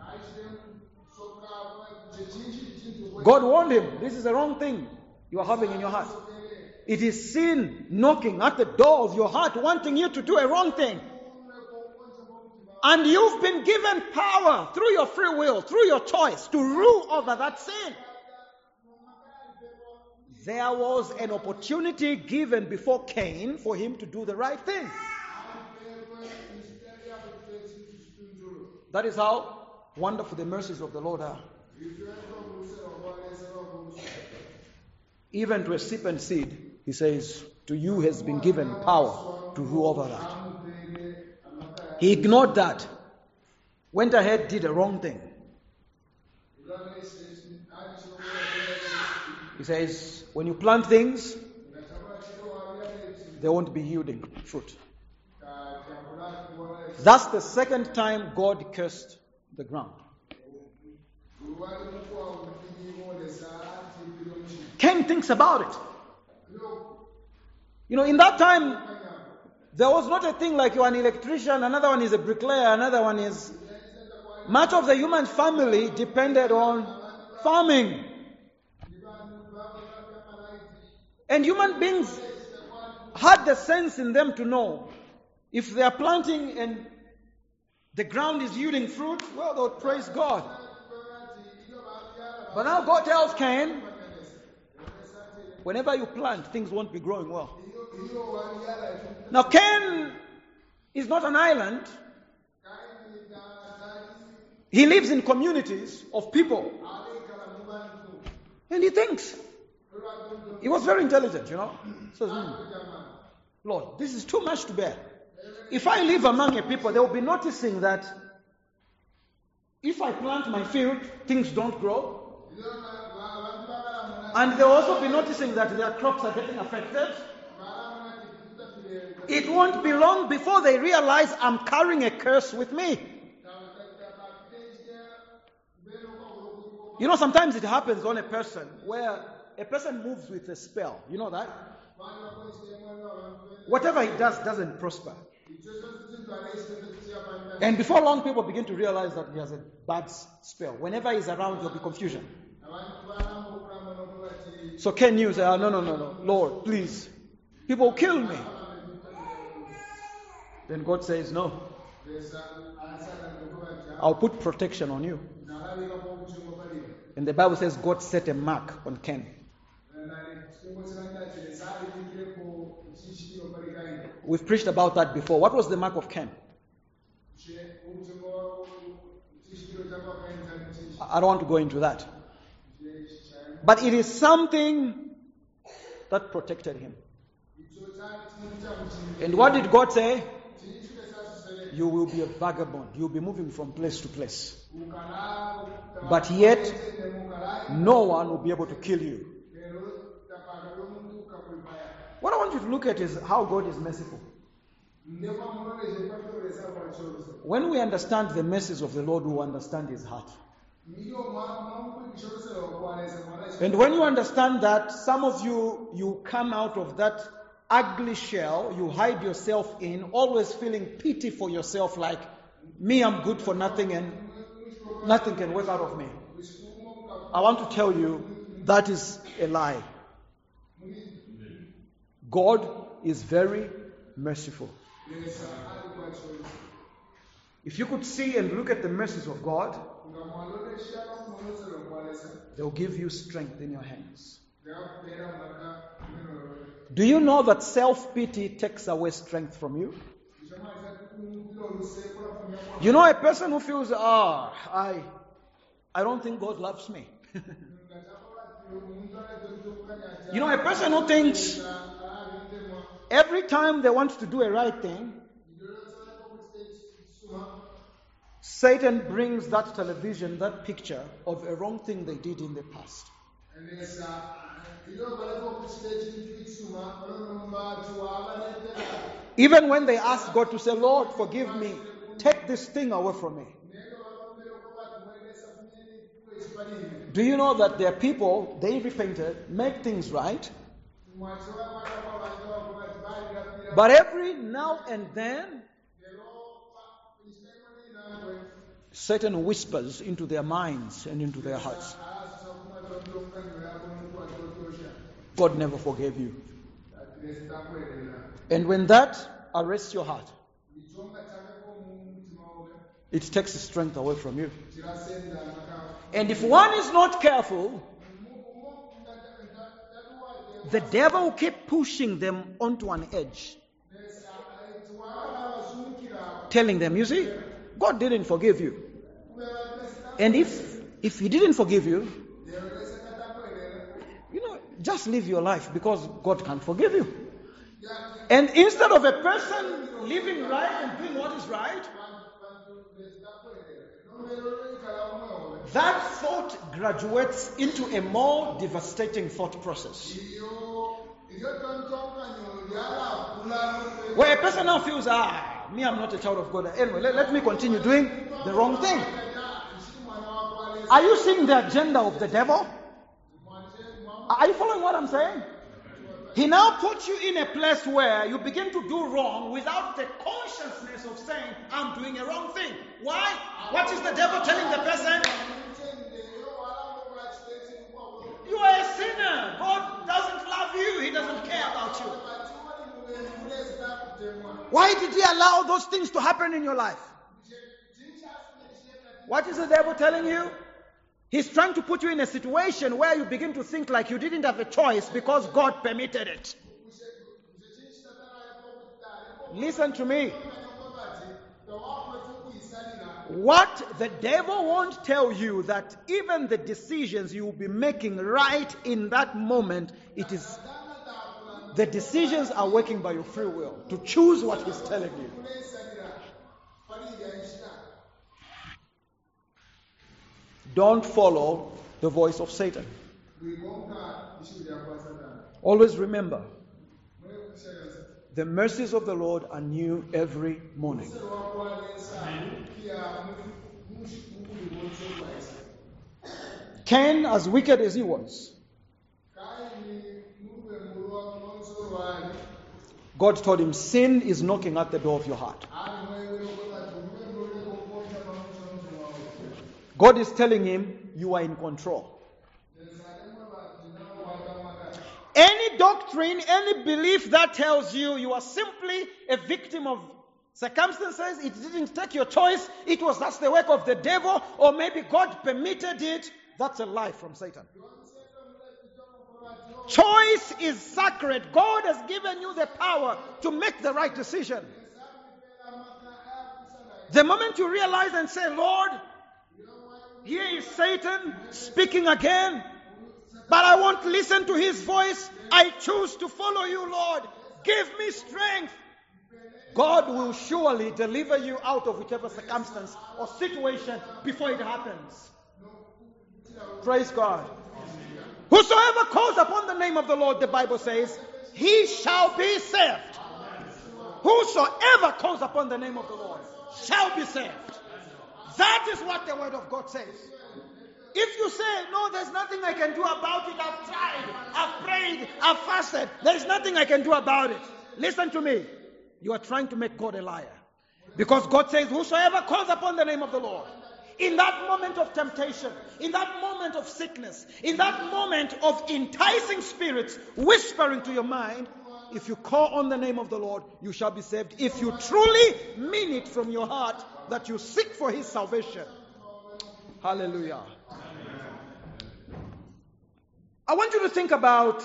Speaker 4: God warned him, this is the wrong thing you are having in your heart. It is sin knocking at the door of your heart, wanting you to do a wrong thing. And you've been given power through your free will, through your choice, to rule over that sin. There was an opportunity given before Cain for him to do the right thing. That is how wonderful the mercies of the Lord are. Even to a serpent seed, he says, to you has been given power to rule over that. He ignored that. Went ahead, did a wrong thing. He says, when you plant things, they won't be yielding fruit. That's the second time God cursed the ground. Cain thinks about it. You know, in that time, there was not a thing like you're an electrician, another one is a bricklayer, another one is... Much of the human family depended on farming. And human beings had the sense in them to know if they are planting and the ground is yielding fruit, well, they would praise God. But now God tells Cain, whenever you plant, things won't be growing well. Now Cain is not an island. He lives in communities of people. And he thinks. He was very intelligent, you know. Says, Lord, this is too much to bear. If I live among a people, they will be noticing that if I plant my field, things don't grow. And they will also be noticing that their crops are getting affected. It won't be long before they realize I'm carrying a curse with me. You know, sometimes it happens on a person where a person moves with a spell. You know that? Whatever he does doesn't prosper. And before long, people begin to realize that he has a bad spell. Whenever he's around, there'll be confusion. So Cain knew, say, no, Lord, please. People will kill me. Then God says, no. I'll put protection on you. And the Bible says God set a mark on Cain. We've preached about that before. What was the mark of Cain? I don't want to go into that. But it is something that protected him. And what did God say? You will be a vagabond. You'll be moving from place to place. But yet, no one will be able to kill you. What I want you to look at is how God is merciful. When we understand the mercies of the Lord, we will understand His heart. And when you understand that, some of you come out of that ugly shell you hide yourself in, always feeling pity for yourself, like, me, I'm good for nothing and nothing can work out of me. I want to tell you, that is a lie. God is very merciful. If you could see and look at the mercies of God, they'll give you strength in your hands. Do you know that self-pity takes away strength from you? You know a person who feels, I don't think God loves me. You know a person who thinks every time they want to do a right thing, Satan brings that television, that picture of a wrong thing they did in the past. Even when they ask God to say, Lord, forgive me, take this thing away from me. Do you know that there are people, they repented, make things right, but every now and then, Satan whispers into their minds and into their hearts, God never forgave you. And when that arrests your heart, it takes the strength away from you. And if one is not careful, the devil will keep pushing them onto an edge, telling them, you see, God didn't forgive you. And if he didn't forgive you, just live your life because God can't forgive you. And instead of a person living right and doing what is right, that thought graduates into a more devastating thought process. Where a person now feels, me, I'm not a child of God. Anyway, let me continue doing the wrong thing. Are you seeing the agenda of the devil? Are you following what I'm saying? He now puts you in a place where you begin to do wrong without the consciousness of saying, I'm doing a wrong thing. Why? What is the devil telling the person? You are a sinner. God doesn't love you. He doesn't care about you. Why did he allow those things to happen in your life? What is the devil telling you? He's trying to put you in a situation where you begin to think like you didn't have a choice because God permitted it. Listen to me. What the devil won't tell you that even the decisions you will be making right in that moment, it is the decisions are working by your free will to choose what he's telling you. Don't follow the voice of Satan. Always remember, the mercies of the Lord are new every morning. Cain, as wicked as he was, God told him, sin is knocking at the door of your heart. God is telling him, you are in control. Any doctrine, any belief that tells you you are simply a victim of circumstances, it didn't take your choice, that's the work of the devil, or maybe God permitted it, that's a lie from Satan. Choice is sacred. God has given you the power to make the right decision. The moment you realize and say, Lord, here is Satan speaking again, but I won't listen to his voice. I choose to follow you, Lord. Give me strength. God will surely deliver you out of whichever circumstance or situation before it happens. Praise God. Whosoever calls upon the name of the Lord, the Bible says, he shall be saved. Whosoever calls upon the name of the Lord shall be saved. That is what the word of God says. If you say, no, there's nothing I can do about it, I've tried, I've prayed, I've fasted, there's nothing I can do about it. Listen to me. You are trying to make God a liar. Because God says, whosoever calls upon the name of the Lord, in that moment of temptation, in that moment of sickness, in that moment of enticing spirits whispering to your mind, if you call on the name of the Lord, you shall be saved. If you truly mean it from your heart, that you seek for his salvation. Hallelujah. I want you to think about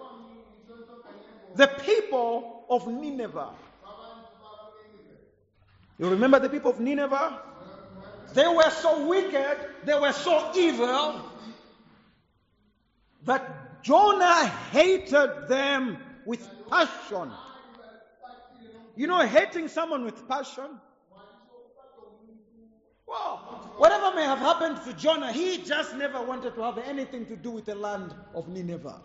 Speaker 4: the people of Nineveh. You remember the people of Nineveh? They were so wicked, they were so evil, that Jonah hated them with passion. You know, hating someone with passion? Well, whatever may have happened to Jonah, he just never wanted to have anything to do with the land of Nineveh.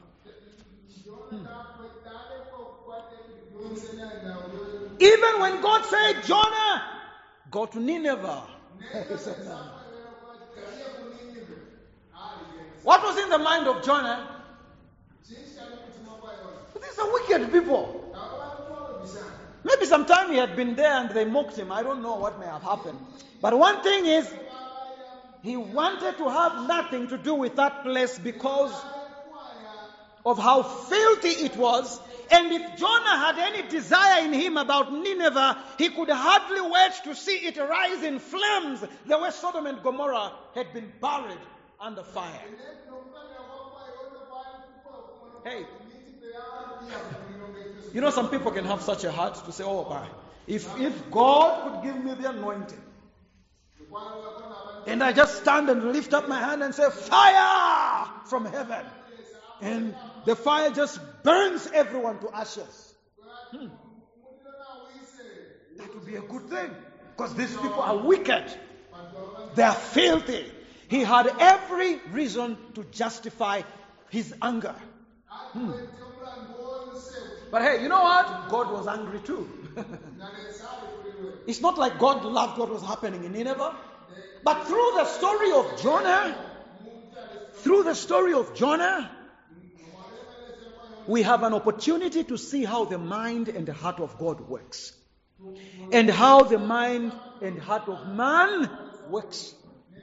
Speaker 4: Even when God said, Jonah, go to Nineveh. He said, no. What was in the mind of Jonah? These are wicked people. Maybe sometime he had been there and they mocked him. I don't know what may have happened. But one thing is, he wanted to have nothing to do with that place because of how filthy it was. And if Jonah had any desire in him about Nineveh, he could hardly wait to see it rise in flames the way Sodom and Gomorrah had been buried under fire. Hey, you know, some people can have such a heart to say, oh, if God could give me the anointing, and I just stand and lift up my hand and say, fire from heaven, and the fire just burns everyone to ashes. That would be a good thing, because these people are wicked. They are filthy. He had every reason to justify his anger. But hey, you know what? God was angry too. It's not like God loved what was happening in Nineveh. But through the story of Jonah, we have an opportunity to see how the mind and the heart of God works. And how the mind and heart of man works.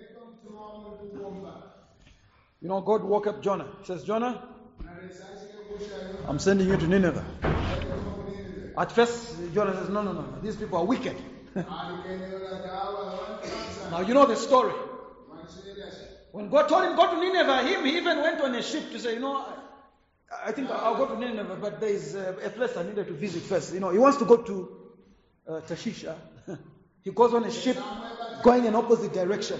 Speaker 4: You know, God woke up Jonah. He says, Jonah, I'm sending you to Nineveh. At first, Jonah says, no. These people are wicked. Now, you know the story. When God told him, go to Nineveh, he even went on a ship to say, I think I'll go to Nineveh, but there is a place I needed to visit first. He wants to go to Tarshish. He goes on a ship going in opposite direction.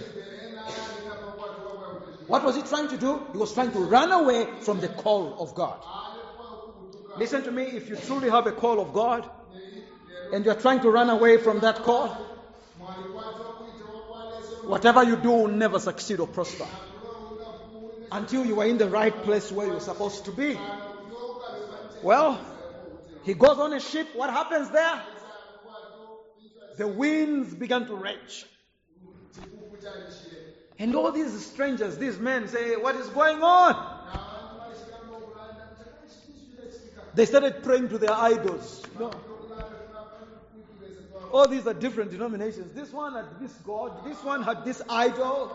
Speaker 4: What was he trying to do? He was trying to run away from the call of God. Listen to me, if you truly have a call of God, and you're trying to run away from that call, whatever you do will never succeed or prosper until you are in the right place where you're supposed to be. Well, he goes on a ship. What happens there? The winds began to rage. And all these strangers, these men say, what is going on? They started praying to their idols. All these are different denominations. This one had this God, this one had this idol.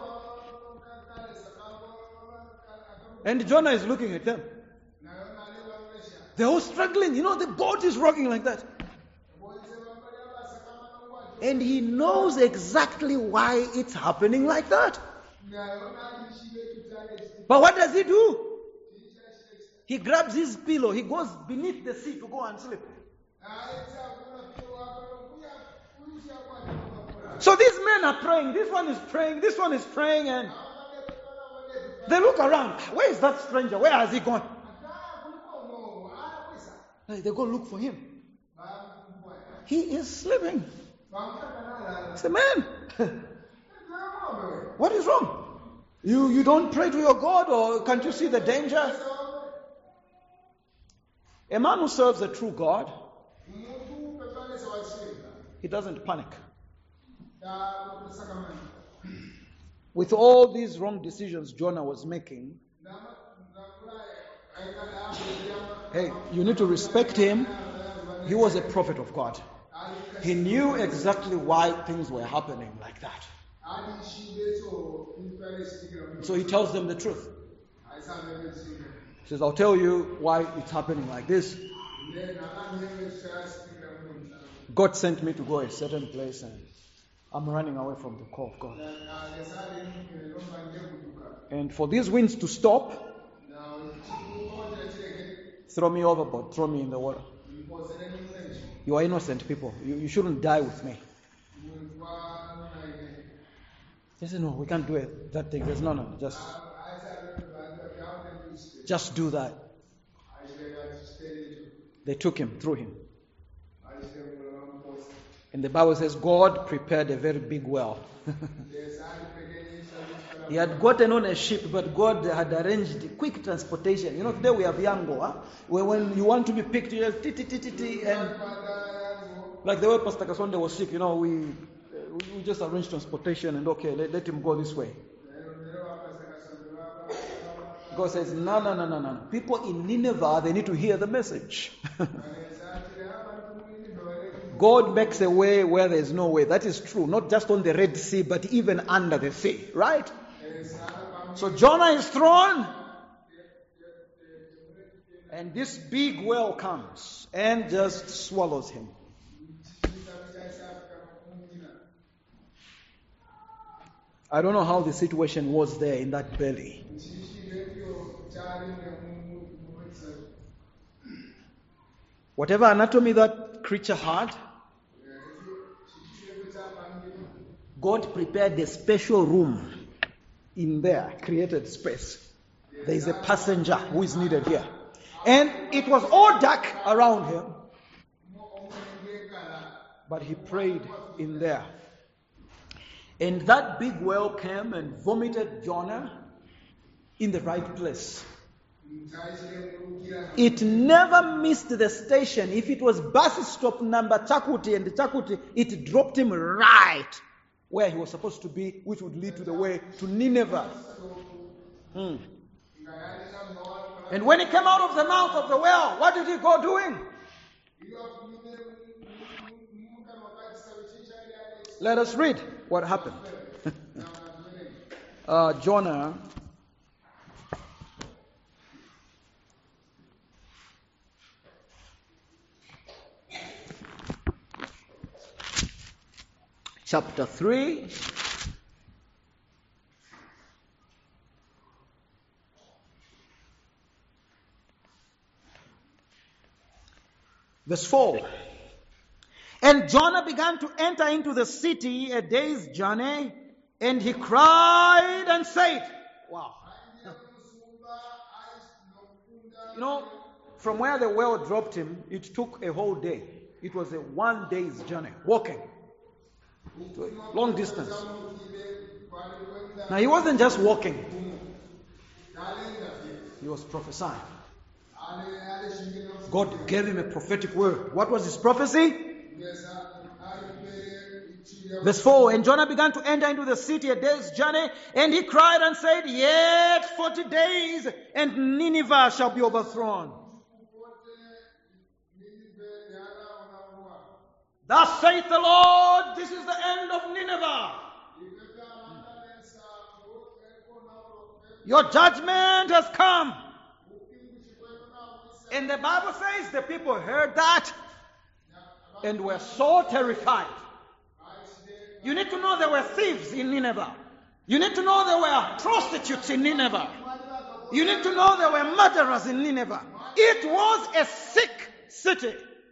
Speaker 4: And Jonah is looking at them. They're all struggling. The boat is rocking like that. And he knows exactly why it's happening like that. But what does he do? He grabs his pillow. He goes beneath the sea to go and sleep. So these men are praying. This one is praying. This one is praying. And they look around. Where is that stranger? Where has he gone? They go look for him. He is sleeping. I said, man, what is wrong? You don't pray to your God, or can't you see the danger? A man who serves a true God, he doesn't panic. With all these wrong decisions Jonah was making, hey, you need to respect him. He was a prophet of God. He knew exactly why things were happening like that. So he tells them the truth. He says, I'll tell you why it's happening like this. God sent me to go a certain place, and I'm running away from the call of God. And for these winds to stop, throw me overboard, throw me in the water. You are innocent people. You shouldn't die with me. They said, no, we can't do it. That thing. There's no, just do that. They took him, threw him. And the Bible says God prepared a very big well. He had gotten on a ship, but God had arranged quick transportation. You know, today we have Yango. Huh? When you want to be picked, you just and like the way Pastor Kasonde was sick, you know, we just arranged transportation and okay, let him go this way. God says, no. People in Nineveh, they need to hear the message. God makes a way where there is no way. That is true. Not just on the Red Sea, but even under the sea. Right? So Jonah is thrown. And this big whale comes and just swallows him. I don't know how the situation was there in that belly. Whatever anatomy that creature had, God prepared a special room in there, created space. There is a passenger who is needed here. And it was all dark around him. But he prayed in there. And that big whale came and vomited Jonah in the right place. It never missed the station. If it was bus stop number Chakuti and Chakuti, it dropped him right where he was supposed to be, which would lead to the way to Nineveh. And when he came out of the mouth of the whale, what did he go doing? Let us read what happened. Jonah chapter 3 verse 4. And Jonah began to enter into the city a day's journey, and he cried and said, wow. You know, from where the whale dropped him, it took a whole day. It was a 1 day's journey, walking. Long distance. Now he wasn't just walking. He was prophesying. God gave him a prophetic word. What was his prophecy? Verse 4, and Jonah began to enter into the city a day's journey, and he cried and said, yet 40 days, and Nineveh shall be overthrown. Thus saith the Lord, this is the end of Nineveh. Your judgment has come. And the Bible says the people heard that and were so terrified. You need to know there were thieves in Nineveh. You need to know there were prostitutes in Nineveh. You need to know there were murderers in Nineveh. It was a sick city.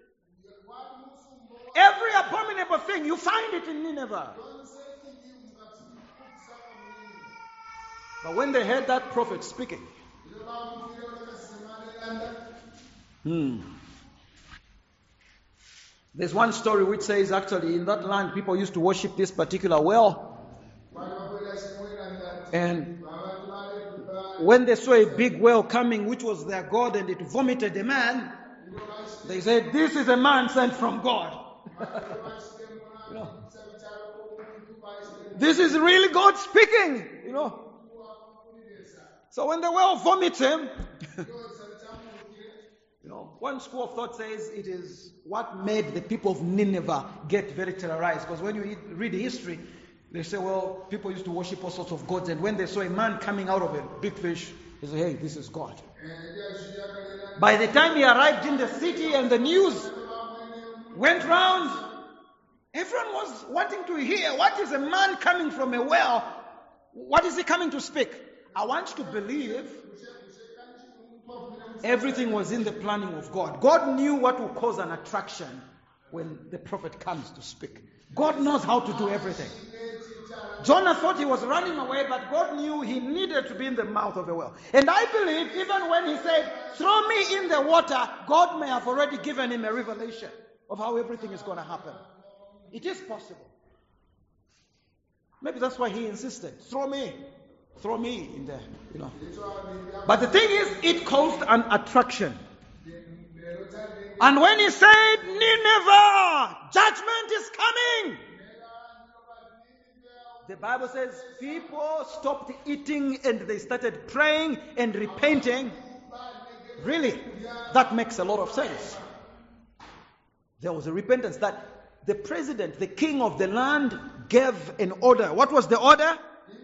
Speaker 4: Every abominable thing, you find it in Nineveh. But when they heard that prophet speaking, there's one story which says actually in that land people used to worship this particular well. And when they saw a big whale coming, which was their god, and it vomited a man, they said, this is a man sent from God. You know, this is really God speaking, you know. So when the whale vomits him, you know, one school of thought says it is what made the people of Nineveh get very terrorized. Because when you read the history, they say, well, people used to worship all sorts of gods, and when they saw a man coming out of a big fish, they say, hey, this is God. By the time he arrived in the city and the news went round, Everyone was wanting to hear, what is a man coming from a well? What is he coming to speak? I want you to believe everything was in the planning of God. God knew what will cause an attraction when the prophet comes to speak. God knows how to do everything. Jonah thought he was running away, but God knew he needed to be in the mouth of a well. And I believe even when he said, throw me in the water, God may have already given him a revelation of how everything is going to happen. It is possible. Maybe that's why he insisted, throw me in there, But the thing is, it caused an attraction. And when he said, Nineveh, judgment is coming, the Bible says people stopped eating and they started praying and repenting. Really, that makes a lot of sense. There was a repentance that the president, the king of the land, gave an order. What was the order?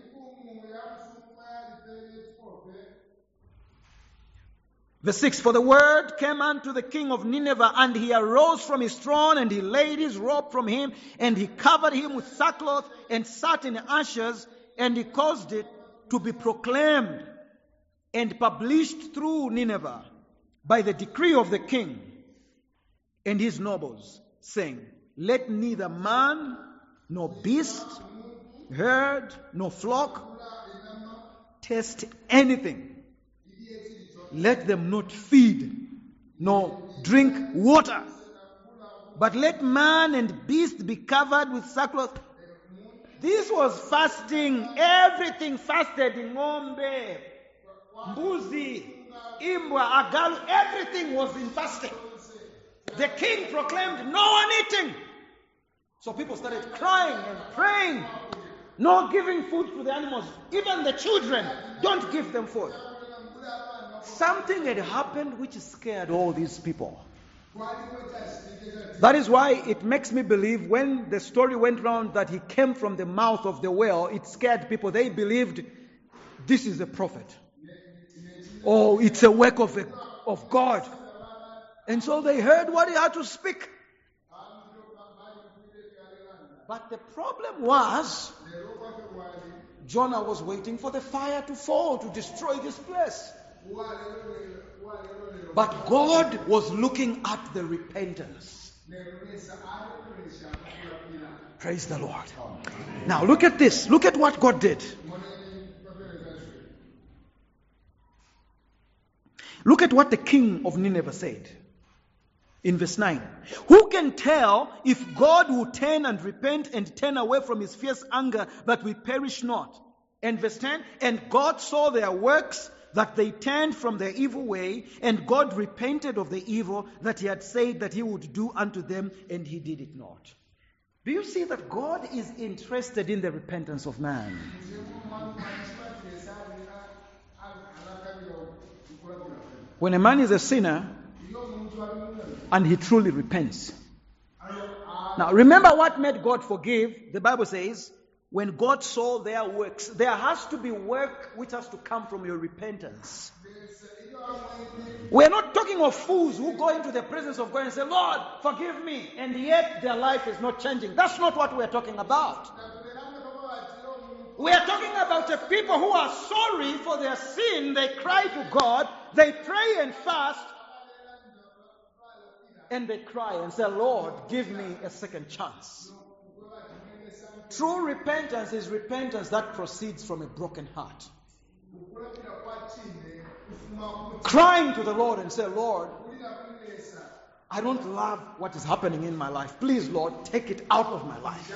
Speaker 4: Verse 6, for the word came unto the king of Nineveh, and he arose from his throne, and he laid his robe from him, and he covered him with sackcloth, and sat in ashes, and he caused it to be proclaimed and published through Nineveh by the decree of the king and his nobles, saying, let neither man, nor beast, herd, nor flock taste anything. Let them not feed, nor drink water. But let man and beast be covered with sackcloth. This was fasting. Everything fasted. Ng'ombe, mbuzi, imbwa, agalu. Everything was in fasting. The king proclaimed, no one eating. So people started crying and praying. No giving food to the animals. Even the children, don't give them food. Something had happened which scared all these people. That is why it makes me believe when the story went round that he came from the mouth of the well, it scared people. They believed this is a prophet. Or it's a work of God. And so they heard what he had to speak. But the problem was, Jonah was waiting for the fire to fall to destroy this place. But God was looking at the repentance. Praise the Lord. Now look at this. Look at what God did. Look at what the king of Nineveh said. In verse 9. Who can tell if God will turn and repent and turn away from his fierce anger that we perish not? And verse 10. And God saw their works, that they turned from their evil way, and God repented of the evil that he had said that he would do unto them, and he did it not. Do you see that God is interested in the repentance of man? When a man is a sinner, and he truly repents. Now remember what made God forgive. The Bible says, when God saw their works, there has to be work which has to come from your repentance. We're not talking of fools who go into the presence of God and say, Lord, forgive me, and yet their life is not changing. That's not what we're talking about. We are talking about the people who are sorry for their sin. They cry to God, they pray and fast, and they cry and say, Lord, give me a second chance. True repentance is repentance that proceeds from a broken heart. Crying to the Lord and say, Lord, I don't love what is happening in my life. Please, Lord, take it out of my life.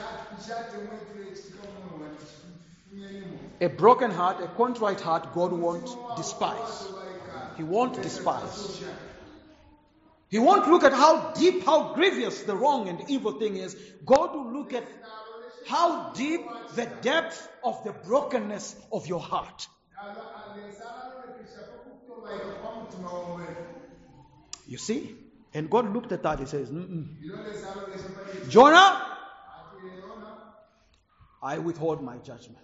Speaker 4: A broken heart, a contrite heart, God won't despise. He won't despise. He won't look at how deep, how grievous the wrong and evil thing is. God will look at how deep the depth of the brokenness of your heart. You see? And God looked at that. He says, Jonah, I withhold my judgment.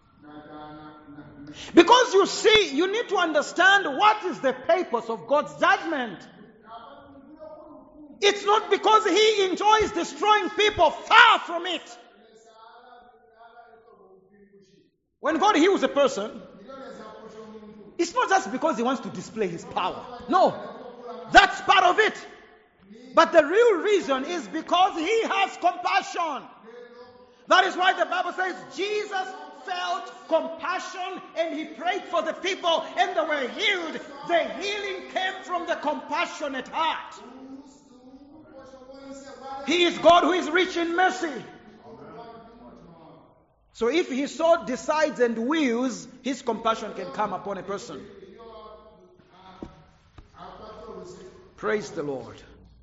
Speaker 4: Because you see, you need to understand what is the purpose of God's judgment. It's not because he enjoys destroying people. Far from it. When God heals a person, it's not just because he wants to display his power. No, that's part of it. But the real reason is because he has compassion. That is why the Bible says Jesus felt compassion and he prayed for the people and they were healed. The healing came from the compassionate heart. He is God who is rich in mercy. So if he so decides and wills, his compassion can come upon a person. Praise the Lord.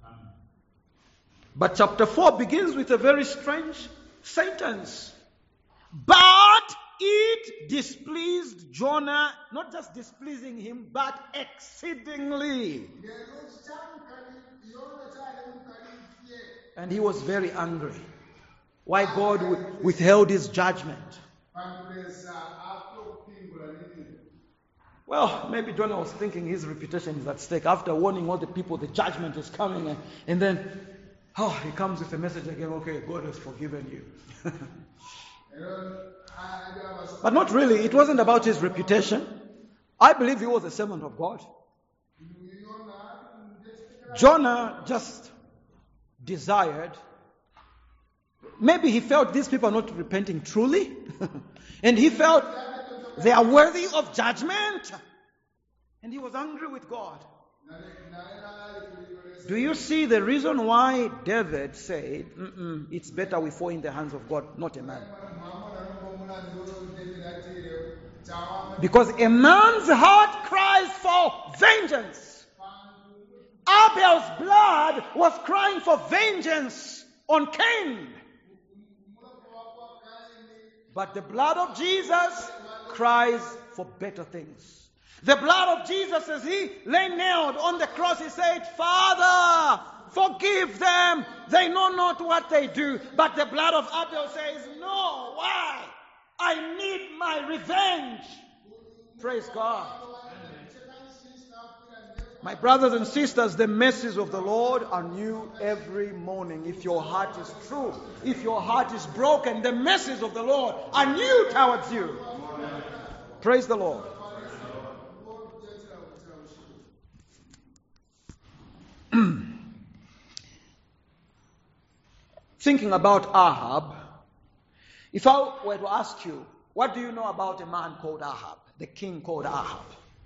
Speaker 4: But chapter 4 begins with a very strange sentence. But it displeased Jonah, not just displeasing him, but exceedingly. And he was very angry. Why God withheld his judgment? Well, maybe Jonah was thinking his reputation is at stake. After warning all the people, the judgment is coming. And then, he comes with a message again. Okay, God has forgiven you. But not really. It wasn't about his reputation. I believe he was a servant of God. Jonah just desired. Maybe he felt these people are not repenting truly. And he felt they are worthy of judgment. And he was angry with God. Do you see the reason why David said, it's better we fall in the hands of God, not a man? Because a man's heart cries for vengeance. Abel's blood was crying for vengeance on Cain. But the blood of Jesus cries for better things. The blood of Jesus, as he lay nailed on the cross, he said, Father, forgive them. They know not what they do. But the blood of Abel says, no, why? I need my revenge. Praise God. My brothers and sisters, the mercies of the Lord are new every morning. If your heart is true, if your heart is broken, the mercies of the Lord are new towards you. Praise the Lord. Thinking about Ahab, if I were to ask you, what do you know about a man called Ahab, the king called Ahab?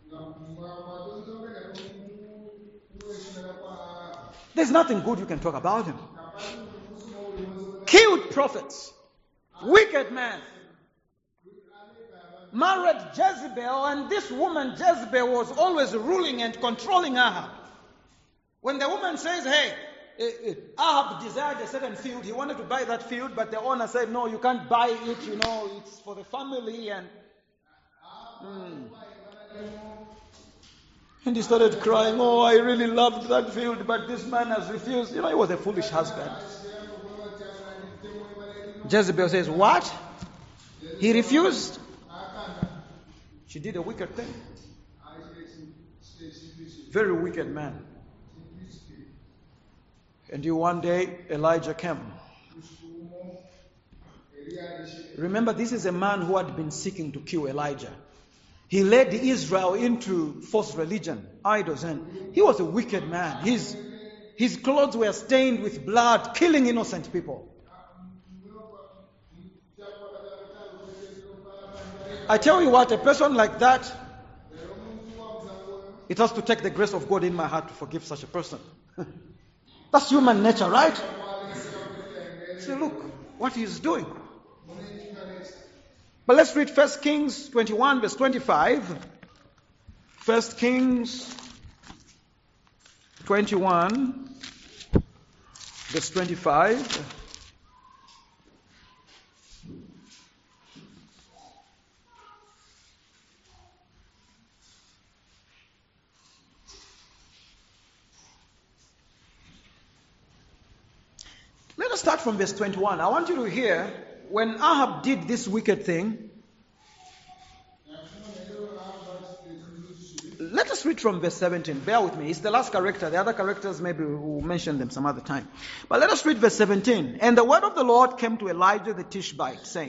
Speaker 4: There's nothing good you can talk about him. Killed prophets, wicked man, married Jezebel, and this woman Jezebel was always ruling and controlling Ahab. When the woman says, hey, Ahab desired a certain field, he wanted to buy that field, but the owner said, no, you can't buy it, it's for the family. And he started crying, oh, I really loved that field, but this man has refused. He was a foolish husband. Jezebel says, what? He refused? She did a wicked thing. Very wicked man. And one day, Elijah came. Remember, this is a man who had been seeking to kill Elijah. He led Israel into false religion, idols, and he was a wicked man. His clothes were stained with blood, killing innocent people. I tell you what, a person like that, it has to take the grace of God in my heart to forgive such a person. That's human nature, right? Say, look what he is doing. But let's read 1 Kings 21, verse 25. 1 Kings 21, verse 25. Let us start from verse 21. I want you to hear, when Ahab did this wicked thing, Let us read from verse 17. Bear with me. It's the last character. The other characters, maybe we'll mention them some other time. But let us read verse 17. And the word of the Lord came to Elijah the Tishbite, saying,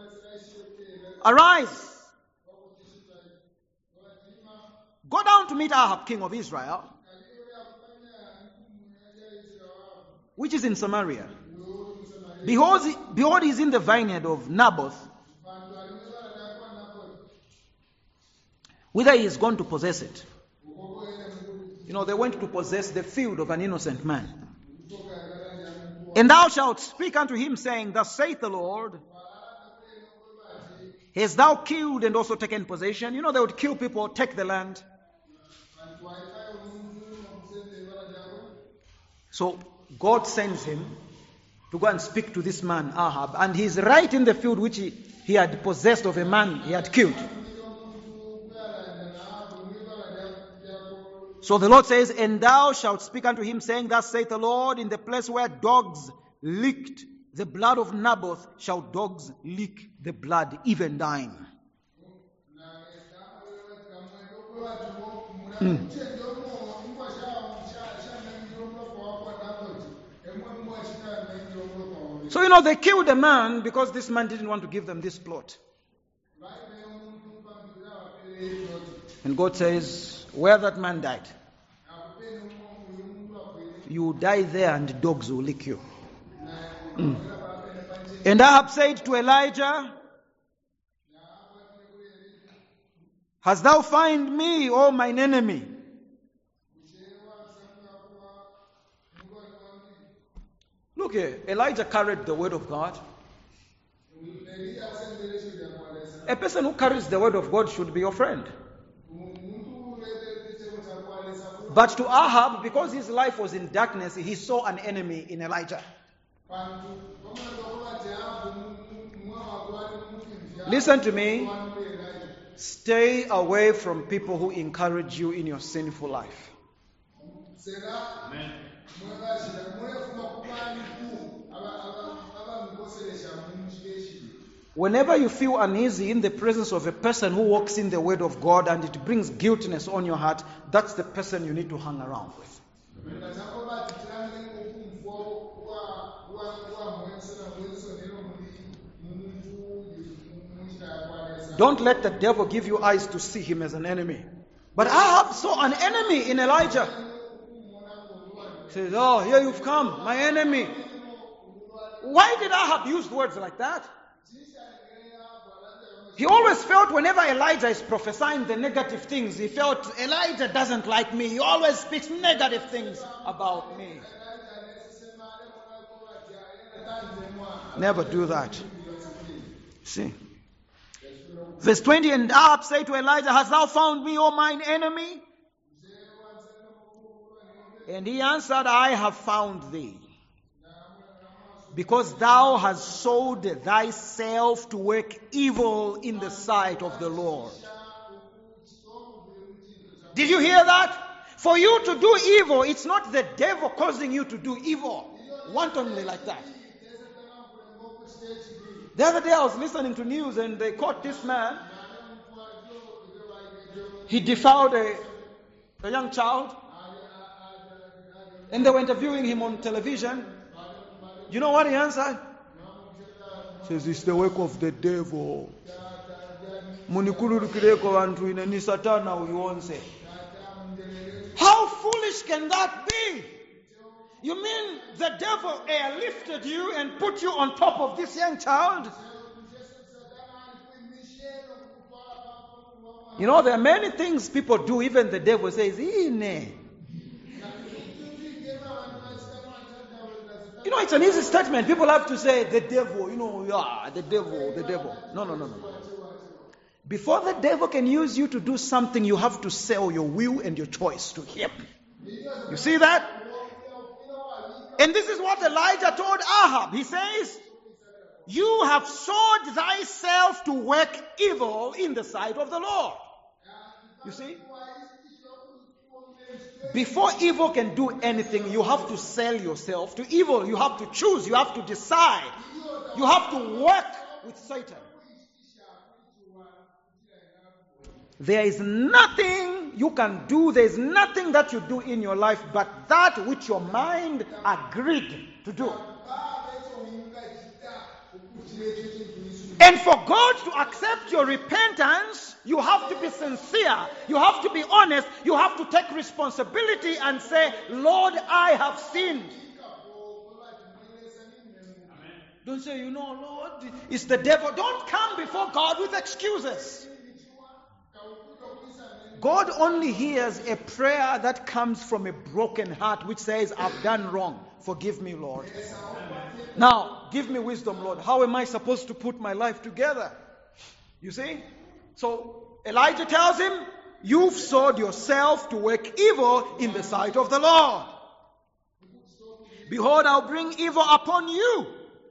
Speaker 4: Arise, go down to meet Ahab, king of Israel, which is in Samaria. Behold, he is in the vineyard of Naboth, whither he is gone to possess it. They went to possess the field of an innocent man. And thou shalt speak unto him, saying, Thus saith the Lord, hast thou killed and also taken possession? They would kill people, take the land. So God sends him to go and speak to this man, Ahab, and he's right in the field which he had possessed of a man he had killed. So the Lord says, And thou shalt speak unto him, saying, Thus saith the Lord, in the place where dogs licked the blood of Naboth, shall dogs lick the blood, even thine. So, they killed a man because this man didn't want to give them this plot. And God says, where that man died, you die there and dogs will lick you. And Ahab said to Elijah, Hast thou found me, O mine enemy? Look here, Elijah carried the word of God. A person who carries the word of God should be your friend. But to Ahab, because his life was in darkness, he saw an enemy in Elijah. Listen to me. Stay away from people who encourage you in your sinful life.
Speaker 1: Amen.
Speaker 4: Whenever you feel uneasy in the presence of a person who walks in the word of God and it brings guiltiness on your heart, that's the person you need to hang around with. Don't let the devil give you eyes to see him as an enemy. But Ahab saw an enemy in Elijah. He says, oh, here you've come, my enemy. Why did Ahab use words like that? He always felt whenever Elijah is prophesying the negative things, he felt Elijah doesn't like me. He always speaks negative things about me. Never do that. See. Verse 20, and Ahab said to Elijah, Hast thou found me, O mine enemy? And he answered, I have found thee, because thou hast sold thyself to work evil in the sight of the Lord. Did you hear that? For you to do evil, it's not the devil causing you to do evil wantonly like that. The other day I was listening to news and they caught this man. He defiled a young child. And they were interviewing him on television. You know what he answered? He says, it's the work of the devil. How foolish can that be? You mean the devil airlifted you and put you on top of this young child? You know, there are many things people do, even the devil says, Ine. You know, it's an easy statement. People have to say, the devil, the devil. No. Before the devil can use you to do something, you have to sell your will and your choice to him. You see that? And this is what Elijah told Ahab. He says, you have sold thyself to work evil in the sight of the Lord. You see? Before evil can do anything, you have to sell yourself to evil. You have to choose. You have to decide. You have to work with Satan. There is nothing you can do, there's nothing that you do in your life but that which your mind agreed to do. And for God to accept your repentance, you have to be sincere. You have to be honest. You have to take responsibility and say, Lord, I have sinned. Don't say, Lord, it's the devil. Don't come before God with excuses. God only hears a prayer that comes from a broken heart which says, I've done wrong. Forgive me, Lord. Now, give me wisdom, Lord. How am I supposed to put my life together? You see? So, Elijah tells him, you've sold yourself to work evil in the sight of the Lord. Behold, I'll bring evil upon you.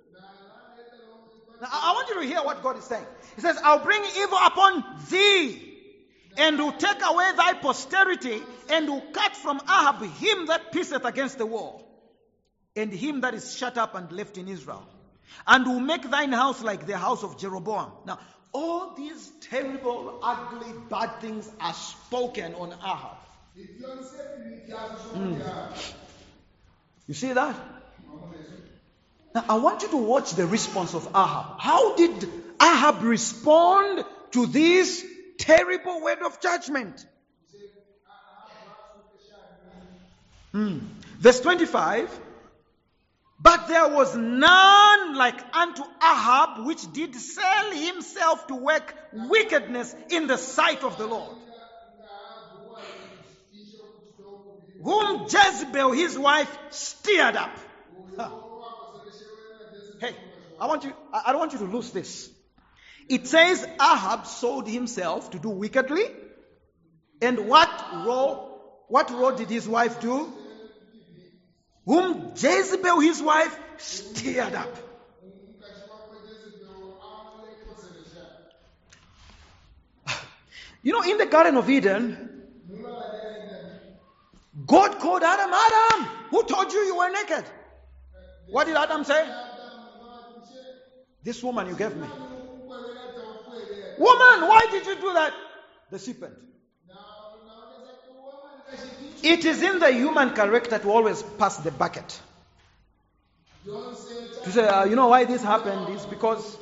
Speaker 4: Now, I want you to hear what God is saying. He says, I'll bring evil upon thee, and will take away thy posterity, and will cut from Ahab him that pisseth against the wall, and him that is shut up and left in Israel, and will make thine house like the house of Jeroboam. Now, all these terrible, ugly, bad things are spoken on Ahab. You see that? Now, I want you to watch the response of Ahab. How did Ahab respond to this terrible word of judgment? Verse 25. But there was none like unto Ahab, which did sell himself to work wickedness in the sight of the Lord, whom Jezebel his wife stirred up. Hey, I don't want you to lose this. It says Ahab sold himself to do wickedly. And what role did his wife do? Whom Jezebel his wife stirred up. In the Garden of Eden, God called Adam, Adam, who told you were naked? What did Adam say? This woman you gave me. Woman, why did you do that? The serpent. It is in the human character to always pass the bucket. To say, why this happened is because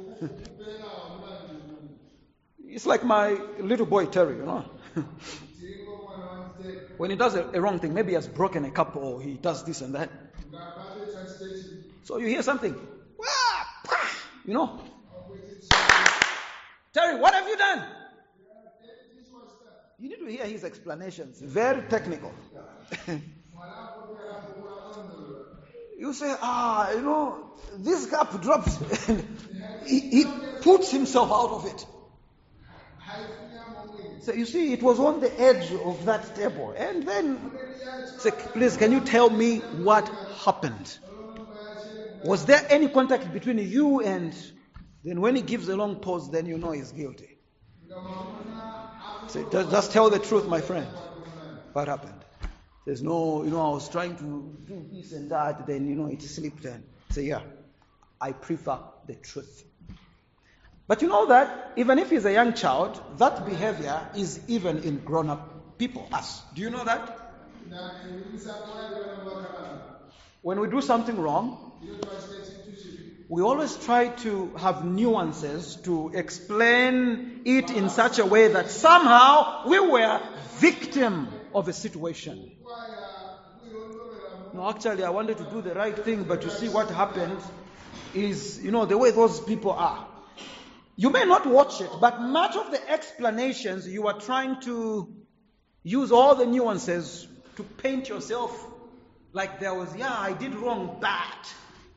Speaker 4: it's like my little boy Terry, When he does a wrong thing, maybe he has broken a cup or he does this and that. So you hear something. Terry, what have you done? You need to hear his explanations. Very technical. You say, this cup drops. he puts himself out of it. So you see, it was on the edge of that table. And then, say, please, can you tell me what happened? Was there any contact between you and... Then when he gives a long pause, then you know he's guilty. So just tell the truth, my friend. What happened? There's no, I was trying to do this and that, then, it slipped and say, yeah, I prefer the truth. But you know that even if he's a young child, that behavior is even in grown-up people, us. Do you know that? When we do something wrong, we always try to have nuances to explain it in such a way that somehow we were victim of a situation. No, actually, I wanted to do the right thing, but you see what happened is, the way those people are. You may not watch it, but much of the explanations, you are trying to use all the nuances to paint yourself like there was, I did wrong, but...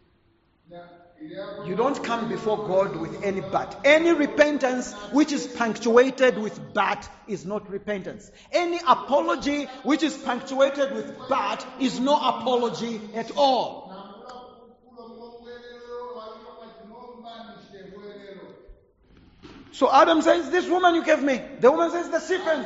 Speaker 4: You don't come before God with any but. Any repentance which is punctuated with but is not repentance. Any apology which is punctuated with but is no apology at all. So Adam says, this woman you gave me. The woman says, the serpent.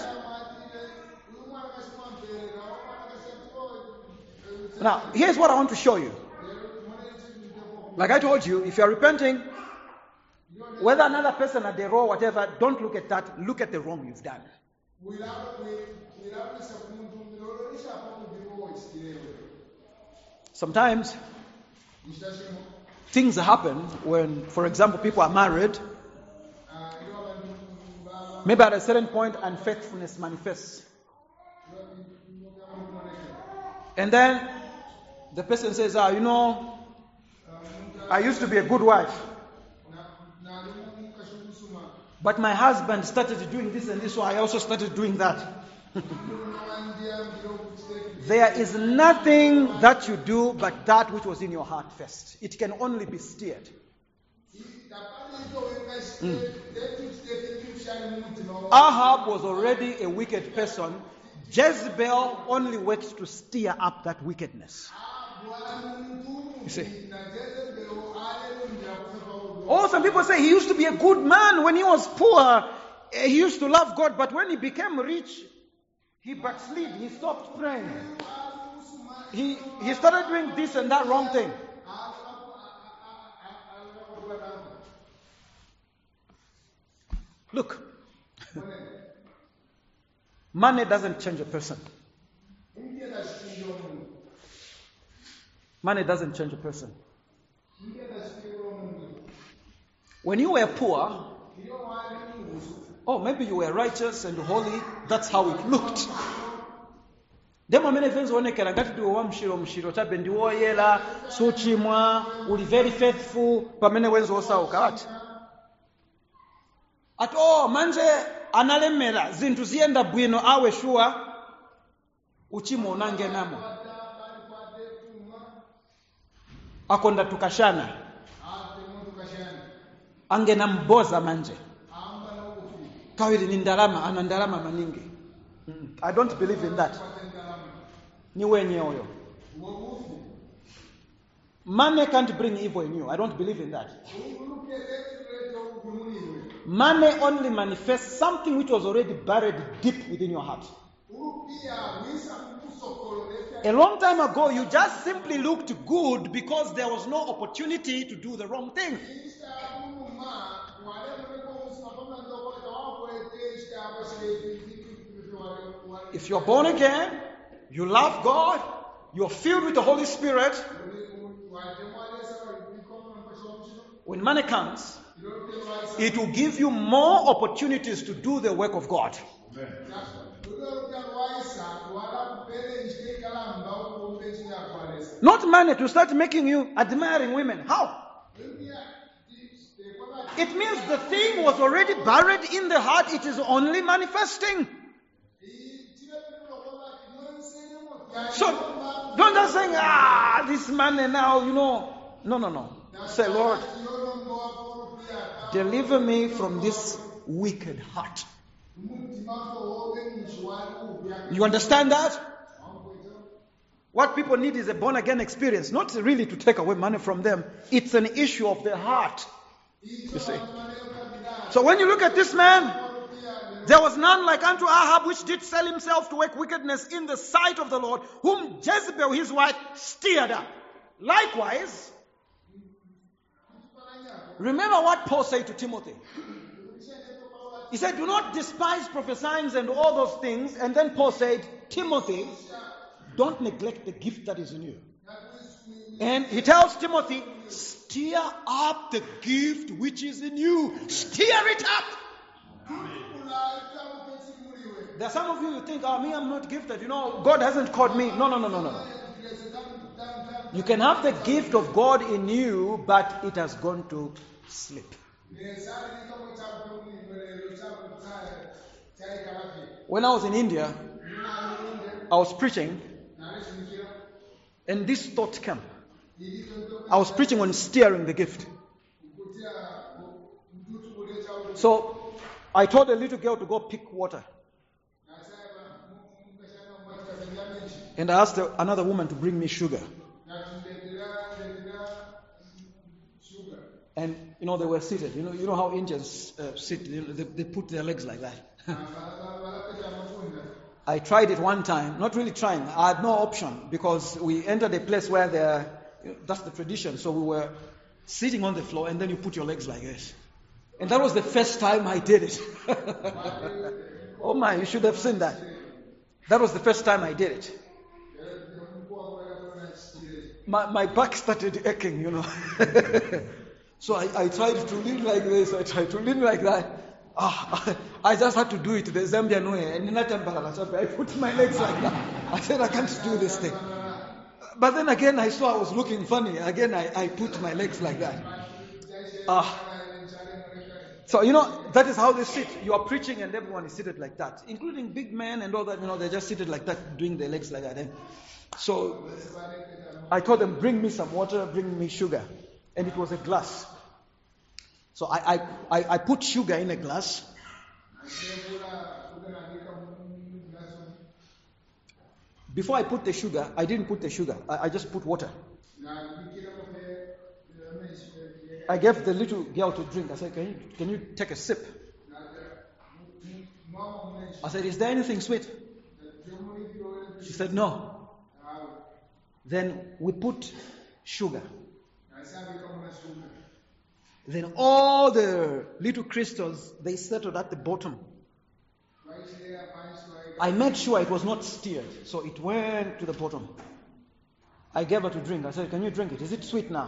Speaker 4: Now, here's what I want to show you. Like I told you, if you're repenting, whether another person had a wrong, whatever, don't look at that. Look at the wrong you've done. Sometimes things happen when, for example, people are married. Maybe at a certain point, unfaithfulness manifests. And then the person says, I used to be a good wife. But my husband started doing this and this, so I also started doing that. There is nothing that you do but that which was in your heart first. It can only be steered. Ahab was already a wicked person. Jezebel only worked to steer up that wickedness. You see? Oh, some people say he used to be a good man when he was poor. He used to love God, but when he became rich, he backslid. He stopped praying. He started doing this and that wrong thing. Look, money doesn't change a person. Money doesn't change a person. When you were poor, maybe you were righteous and holy, that's how it looked. Demo many things onekera ngati ndiwo mshiro chabe ndiwo yela suchimwa uli very faithful pamene wenzo osauka ati manje analemera zinthu ziyenda bwino awe sure uchimo unange namo akonda tukashana angena mboza manje kawili ni ndalama ana ndalama maningi. I don't believe in that. Ni wenye oyo. Money can't bring evil in you. I don't believe in that. Money only manifests something which was already buried deep within your heart. A long time ago, you just simply looked good because there was no opportunity to do the wrong thing. If you're born again, you love God, you're filled with the Holy Spirit, when money comes, it will give you more opportunities to do the work of God. Not money to start making you admiring women. How? It means the thing was already buried in the heart, it is only manifesting. So, don't just say, this man now, No. Say, Lord, deliver me from this wicked heart. You understand that? What people need is a born-again experience, not really to take away money from them. It's an issue of their heart. You see? So when you look at this man, there was none like unto Ahab, which did sell himself to work wickedness in the sight of the Lord, whom Jezebel his wife stirred up. Likewise, remember what Paul said to Timothy. He said, do not despise prophesying and all those things. And then Paul said, Timothy, don't neglect the gift that is in you. And he tells Timothy, stir up the gift which is in you. Stir it up. There are some of you who think, me, I'm not gifted. God hasn't called me. No. You can have the gift of God in you, but it has gone to sleep. When I was in India, I was preaching, and this thought came. I was preaching on steering the gift. So I told a little girl to go pick water. And I asked another woman to bring me sugar. And, they were seated. You know how Indians sit. They put their legs like that. I tried it one time. Not really trying. I had no option because we entered a place where that's the tradition. So we were sitting on the floor and then you put your legs like this. And that was the first time I did it. Oh my, you should have seen that. That was the first time I did it. My back started aching, you know. So I tried to lean like this, I tried to lean like that. I just had to do it the Zambian way. And I put my legs like that. I said, I can't do this thing. But then again, I saw I was looking funny. Again, I put my legs like that. So, you know, that is how they sit. You are preaching and everyone is seated like that. Including big men and all that, you know, they're just seated like that, doing their legs like that. And so I told them, bring me some water, bring me sugar. And it was a glass. So I put sugar in a glass. Before I put the sugar, I didn't put the sugar. I just put water. I gave the little girl to drink. I said, can you take a sip? I said, is there anything sweet? She said, no. Then we put sugar. Then all the little crystals, they settled at the bottom. I made sure it was not stirred, so it went to the bottom. I gave her to drink. I said, can you drink it? Is it sweet now?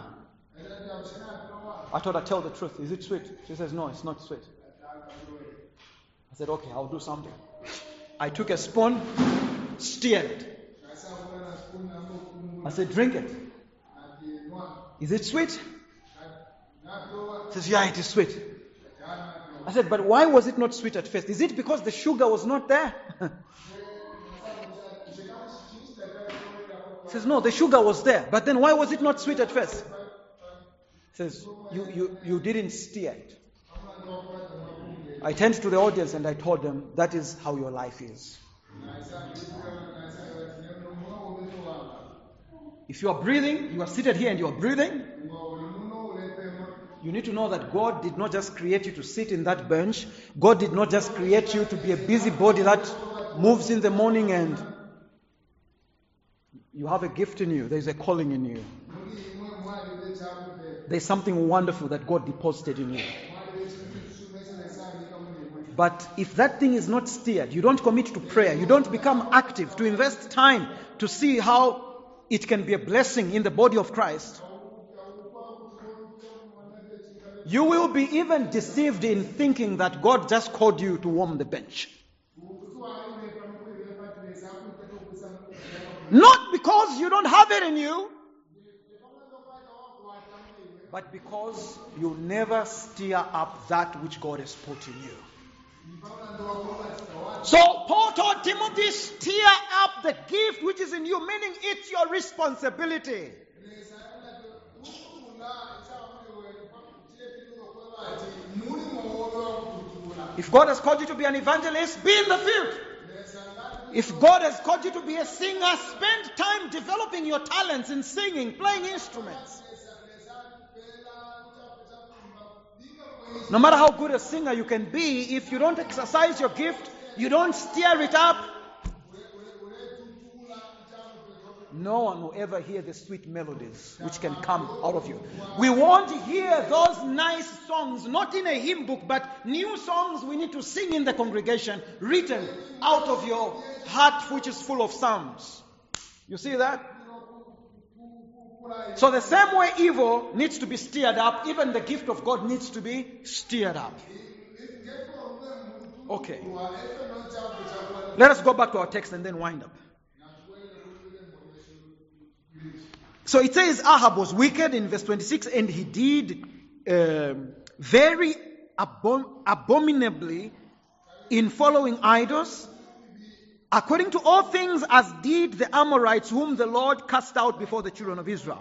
Speaker 4: I told her, tell the truth. Is it sweet? She says, no, it's not sweet. I said, okay, I'll do something. I took a spoon, stirred it. I said, drink it. Is it sweet? She says, yeah, it is sweet. I said, but why was it not sweet at first? Is it because the sugar was not there? She says, no, the sugar was there. But then why was it not sweet at first? She says, you didn't stir it. I turned to the audience and I told them, that is how your life is. If you are breathing, you are seated here and you are breathing, you need to know that God did not just create you to sit in that bench. God did not just create you to be a busybody that moves in the morning and you have a gift in you. There's a calling in you. There's something wonderful that God deposited in you. But if that thing is not stirred, you don't commit to prayer, you don't become active to invest time to see how it can be a blessing in the body of Christ, you will be even deceived in thinking that God just called you to warm the bench. Not because you don't have it in you, but because you never stir up that which God has put in you. So Paul told Timothy, stir up the gift which is in you, meaning it's your responsibility. If God has called you to be an evangelist, be in the field. If God has called you to be a singer, spend time developing your talents in singing, playing instruments. No matter how good a singer you can be, if you don't exercise your gift, you don't stir it up, no one will ever hear the sweet melodies which can come out of you. We won't hear those nice songs, not in a hymn book, but new songs we need to sing in the congregation, written out of your heart which is full of psalms. You see that? So the same way evil needs to be stirred up, even the gift of God needs to be stirred up. Okay. Let us go back to our text and then wind up. So it says Ahab was wicked in verse 26, and he did very abominably in following idols, according to all things as did the Amorites, whom the Lord cast out before the children of Israel.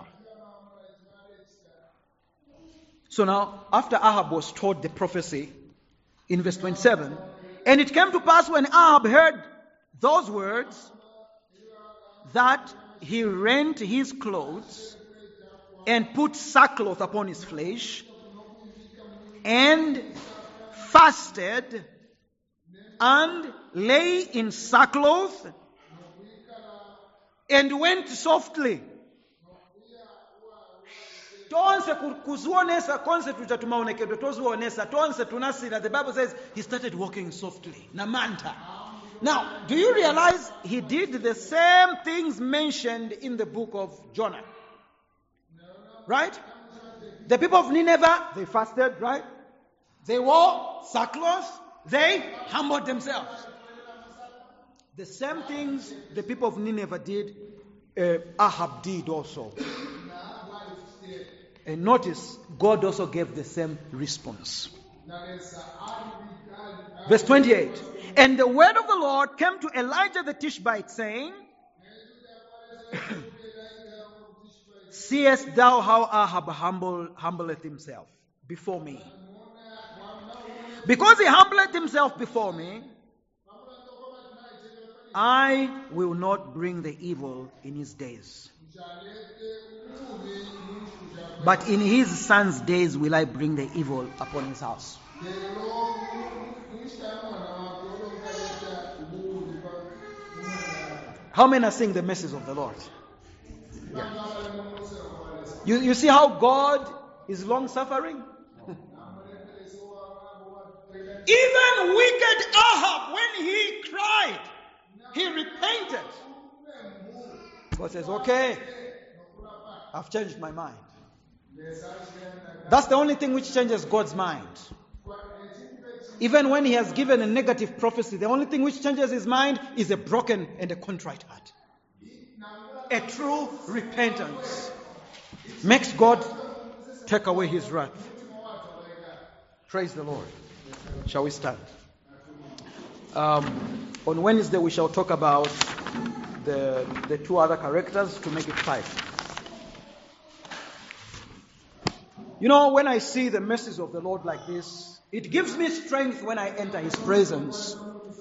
Speaker 4: So now, after Ahab was told the prophecy, in verse 27, and it came to pass when Ahab heard those words, that he rent his clothes and put sackcloth upon his flesh and fasted and lay in sackcloth and went softly tonse kuzionesa concept cha tumaonekedo tozionesa tonse tunasira. The Bible says he started walking softly namanta. Now, do you realize he did the same things mentioned in the book of Jonah? Right? The people of Nineveh, they fasted, right? They wore sackcloth. They humbled themselves. The same things the people of Nineveh did, Ahab did also. And notice, God also gave the same response. Verse 28. And the word of the Lord came to Elijah the Tishbite, saying, Seest thou how Ahab humbleth himself before me? Because he humbleth himself before me, I will not bring the evil in his days. But in his son's days will I bring the evil upon his house. How many are seeing the message of the Lord? Yeah. You see how God is long-suffering? Even wicked Ahab, when he cried, he repented. God says, okay, I've changed my mind. That's the only thing which changes God's mind. Even when he has given a negative prophecy, the only thing which changes his mind is a broken and a contrite heart. A true repentance makes God take away his wrath. Praise the Lord. Shall we stand? On Wednesday we shall talk about the two other characters to make it 5. You know, when I see the message of the Lord like this, it gives me strength when I enter his presence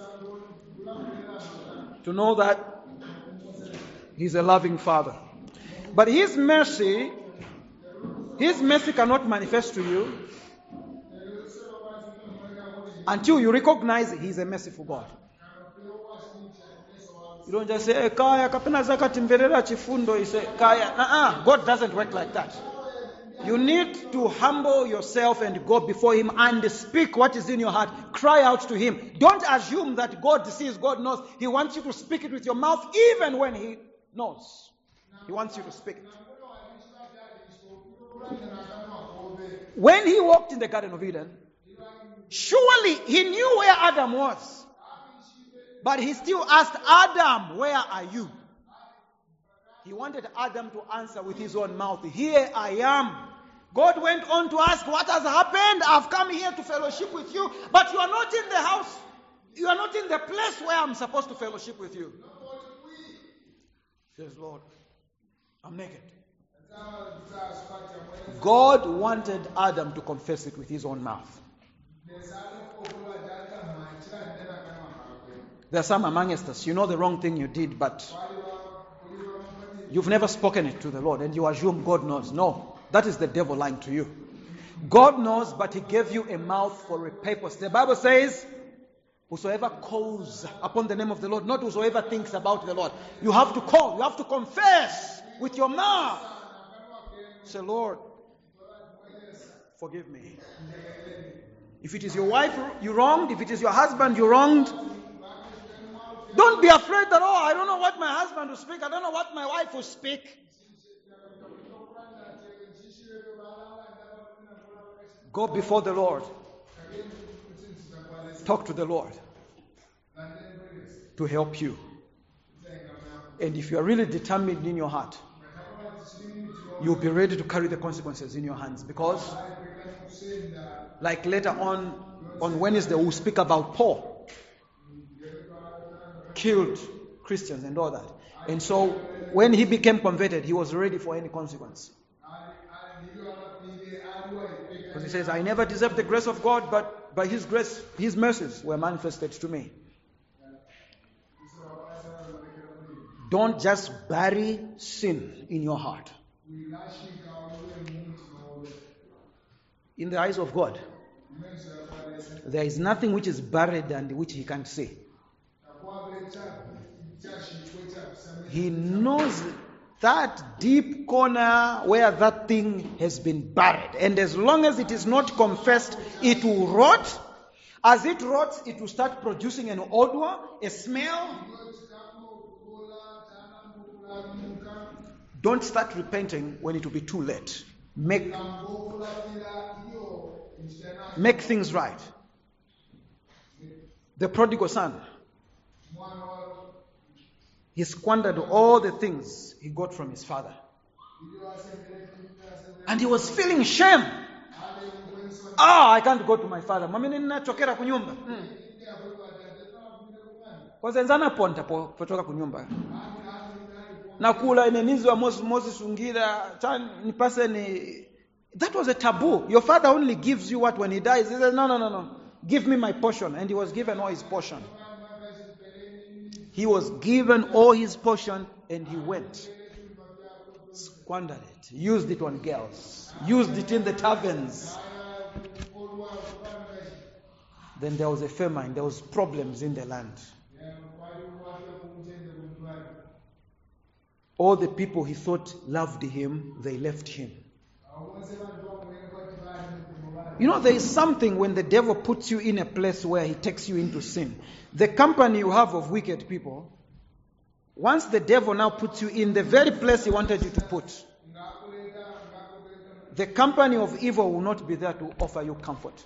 Speaker 4: to know that he's a loving Father. But his mercy cannot manifest to you until you recognize he's a merciful God. You don't just say, Kaya, kapena zakati mverera chifundo, you say, Kaya. God doesn't work like that. You need to humble yourself and go before him and speak what is in your heart. Cry out to him. Don't assume that God sees, God knows. He wants you to speak it with your mouth even when he knows. He wants you to speak it. When he walked in the Garden of Eden, surely he knew where Adam was. But he still asked Adam, where are you? He wanted Adam to answer with his own mouth, here I am. God went on to ask, what has happened? I've come here to fellowship with you, but you are not in the house. You are not in the place where I'm supposed to fellowship with you. Says, Lord, I'm naked. God wanted Adam to confess it with his own mouth. There are some among us, you know the wrong thing you did, but you've never spoken it to the Lord and you assume God knows. No, that is the devil lying to you. God knows, but he gave you a mouth for a purpose. The Bible says, whosoever calls upon the name of the Lord, not whosoever thinks about the Lord. You have to call, you have to confess with your mouth. Say, Lord, forgive me. If it is your wife you wronged, if it is your husband you wronged, don't be afraid that, I don't know what my husband will speak, I don't know what my wife will speak. Go before the Lord. Talk to the Lord to help you. And if you are really determined in your heart, you'll be ready to carry the consequences in your hands. Because, like later on Wednesday, we'll speak about Paul. Killed Christians and all that. And so, when he became converted, he was ready for any consequence. Because he says, I never deserved the grace of God, but by his grace, his mercies were manifested to me. Don't just bury sin in your heart. In the eyes of God, there is nothing which is buried and which he can't see. He knows that deep corner where that thing has been buried. And as long as it is not confessed, it will rot. As it rots, it will start producing an odor, a smell. Don't start repenting when it will be too late. Make things right. The prodigal son, he squandered all the things he got from his father. And he was feeling shame. I can't go to my father. Mami ninachokera kunyumba. Kwazenzana ponta potoka kunyumba. Nakula inenizi wa Moses ungira. That was a taboo. Your father only gives you what when he dies. He says, no. Give me my portion. And he was given all his portion. He was given all his portion and he went. Squandered it. Used it on girls. Used it in the taverns. Then there was a famine. There was problems in the land. All the people he thought loved him, they left him. You know, there is something when the devil puts you in a place where he takes you into sin. The company you have of wicked people, once the devil now puts you in the very place he wanted you to put, the company of evil will not be there to offer you comfort.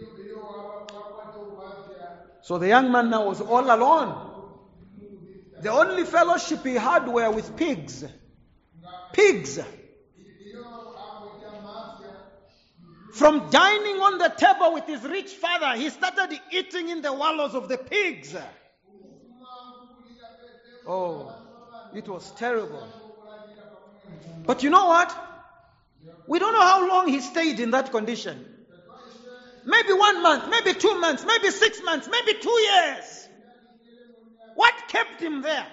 Speaker 4: So the young man now was all alone. The only fellowship he had were with pigs. Pigs. From dining on the table with his rich father, he started eating in the wallows of the pigs. Oh, it was terrible. But you know what? We don't know how long he stayed in that condition. Maybe 1 month, maybe 2 months, maybe 6 months, maybe 2 years. What kept him there?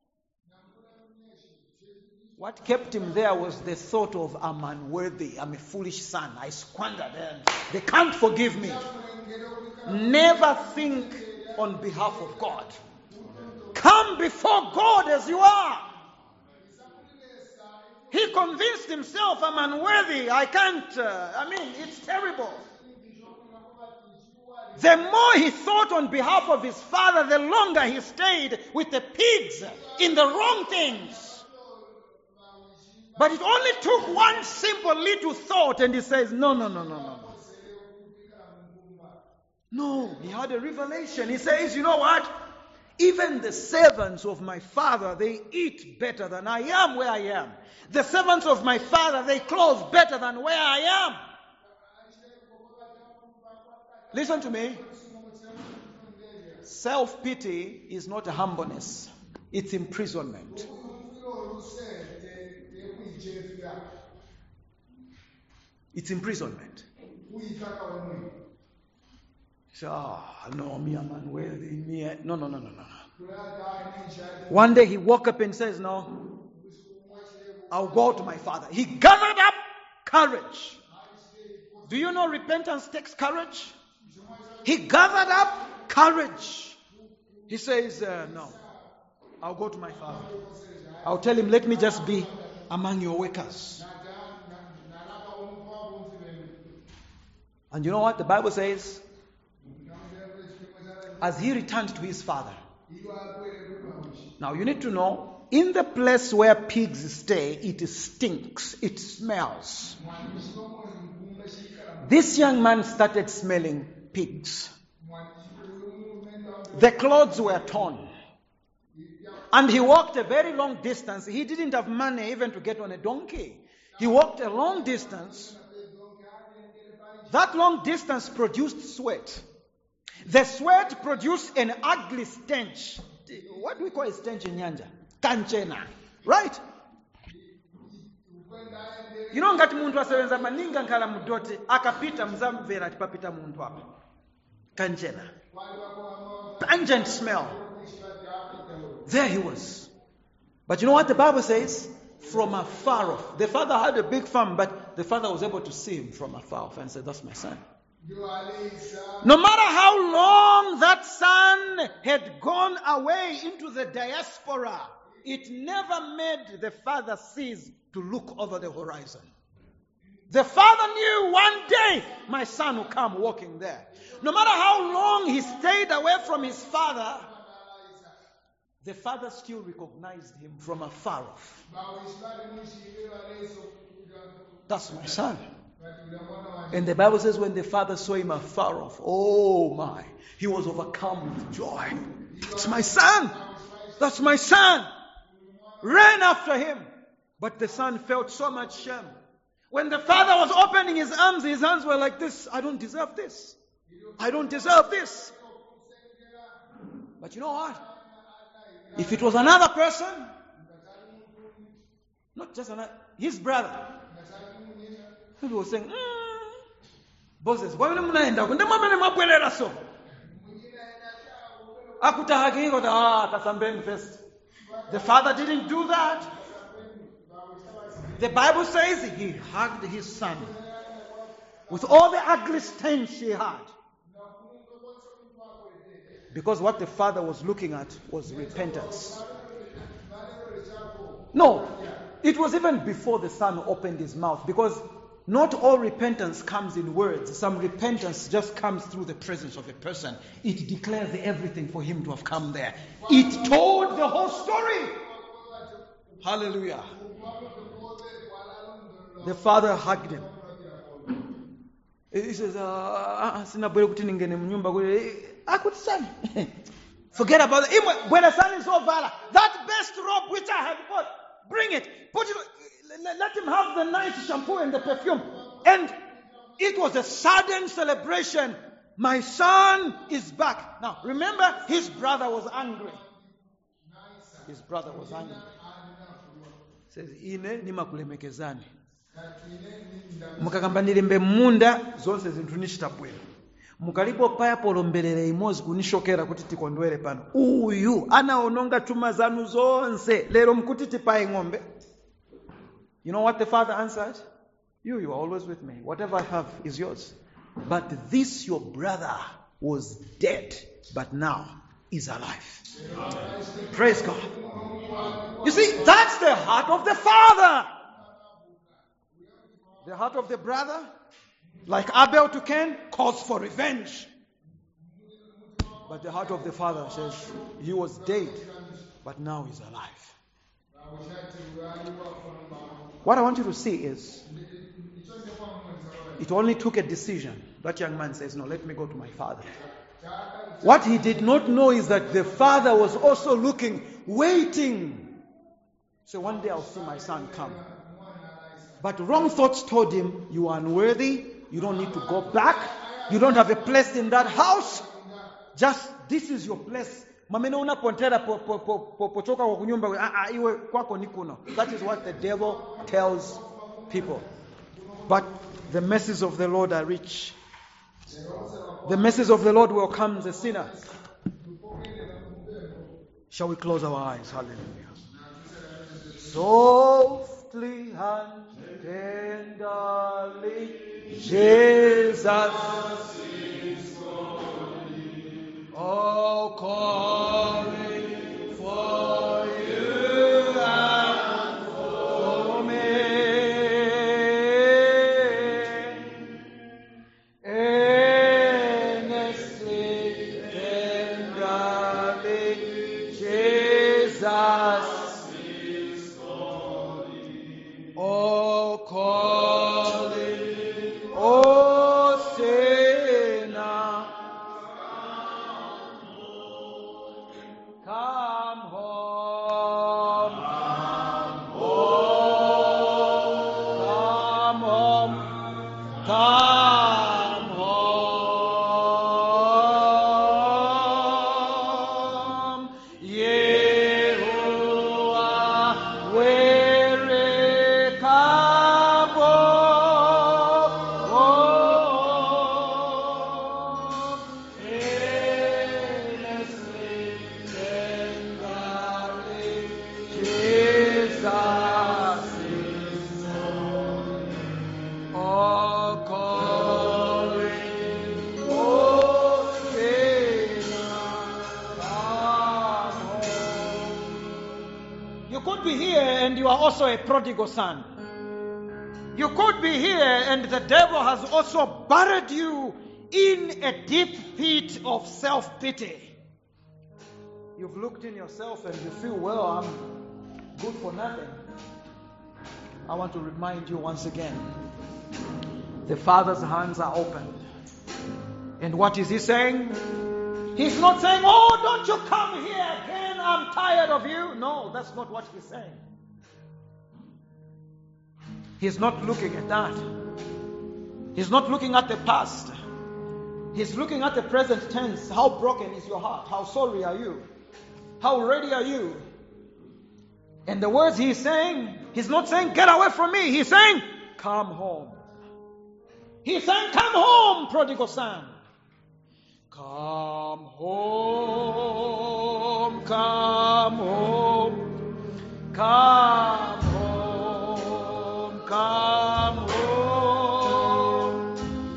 Speaker 4: What kept him there was the thought of, I'm unworthy, I'm a foolish son, I squandered them. They can't forgive me. Never think on behalf of God. Come before God as you are. He convinced himself, I'm unworthy, I can't, it's terrible. The more he thought on behalf of his father, the longer he stayed with the pigs in the wrong things. But it only took one simple little thought and he says, no. No, he had a revelation. He says, you know what? Even the servants of my father, they eat better than I am where I am. The servants of my father, they clothe better than where I am. Listen to me. Self-pity is not a humbleness. It's imprisonment. It's imprisonment. So, no, me, I'm unworthy. No. One day he woke up and says, no, I'll go to my father. He gathered up courage. Do you know repentance takes courage? He gathered up courage. He says, no, I'll go to my father. I'll tell him, let me just be among your workers. And you know what the Bible says? As he returned to his father. Now you need to know, in the place where pigs stay, it stinks, it smells. This young man started smelling pigs. The clothes were torn. And he walked a very long distance. He didn't have money even to get on a donkey. He walked a long distance. That long distance produced sweat. The sweat produced an ugly stench. What do we call a stench in Nyanja? Kanchena. Right? You know ngati muntu asebenza maninga nkala mudoti akapita mzamvera atipapita muntu hapa. Kanchena. Pungent smell. There he was. But you know what the Bible says? From afar off. The father had a big farm, but the father was able to see him from afar off and said, that's my son. No matter how long that son had gone away into the diaspora, it never made the father cease to look over the horizon. The father knew one day my son will come walking there. No matter how long he stayed away from his father, the father still recognized him from afar off. That's my son. And the Bible says when the father saw him afar off, oh my, he was overcome with joy. That's my son. That's my son. Ran after him. But the son felt so much shame. When the father was opening his arms, his hands were like this. I don't deserve this. I don't deserve this. But you know what? If it was another person, not just his brother, he was saying, bosses, why don't you so? The father didn't do that. The Bible says he hugged his son with all the ugly stains she had. Because what the father was looking at was repentance. No, it was even before the son opened his mouth. Because not all repentance comes in words. Some repentance just comes through the presence of a person. It declares everything for him to have come there. It told the whole story. Hallelujah. The father hugged him. He says, forget about it. When the son is so violent, that best robe which I have bought, bring it. Put it. Let him have the nice shampoo and the perfume. And it was a sudden celebration. My son is back. Now, remember, his brother was angry. His brother was angry. He says, ine nimakulemekezani. Mukagamba nilimbe munda zonse zinthu nichitabwera. Mukalipo paya polomberere imozi kunishokera kuti tikondwere pano. Uyu anaononga chuma zanu zonse. Lero mkuti tipaye ng'ombe. You know what the father answered? You are always with me. Whatever I have is yours. But this your brother was dead, but now is alive. Praise God. You see, that's the heart of the father. The heart of the brother, like Abel to Cain, calls for revenge. But the heart of the father says, he was dead, but now he's alive. What I want you to see is, it only took a decision. That young man says, no, let me go to my father. What he did not know is that the father was also looking, waiting. So one day I'll see my son come. But wrong thoughts told him, you are unworthy, you don't need to go back, you don't have a place in that house. Just, this is your place. That is what the devil tells people. But the mercies of the Lord are rich. The mercies of the Lord welcomes the sinner. Shall we close our eyes? Hallelujah. Softly and tenderly, Jesus is calling. Oh, calling for you and for me. Earnestly, tenderly, Jesus. Oh, calling, oh, sinner, come home, come home, come home, Yehovah, where come home, endlessly, could be here and you are also a prodigal son. You could be here and the devil has also buried you in a deep pit of self-pity. You've looked in yourself and you feel, well, I'm good for nothing. I want to remind you once again, the Father's hands are open. And what is He saying? He's not saying, oh, don't you come here again, I'm tired of you. No, that's not what He's saying. He's not looking at that. He's not looking at the past. He's looking at the present tense. How broken is your heart? How sorry are you? How ready are you? And the words He's saying, He's not saying, get away from me. He's saying, come home. He's saying, come home, prodigal son. Come home, come home, come home, come home.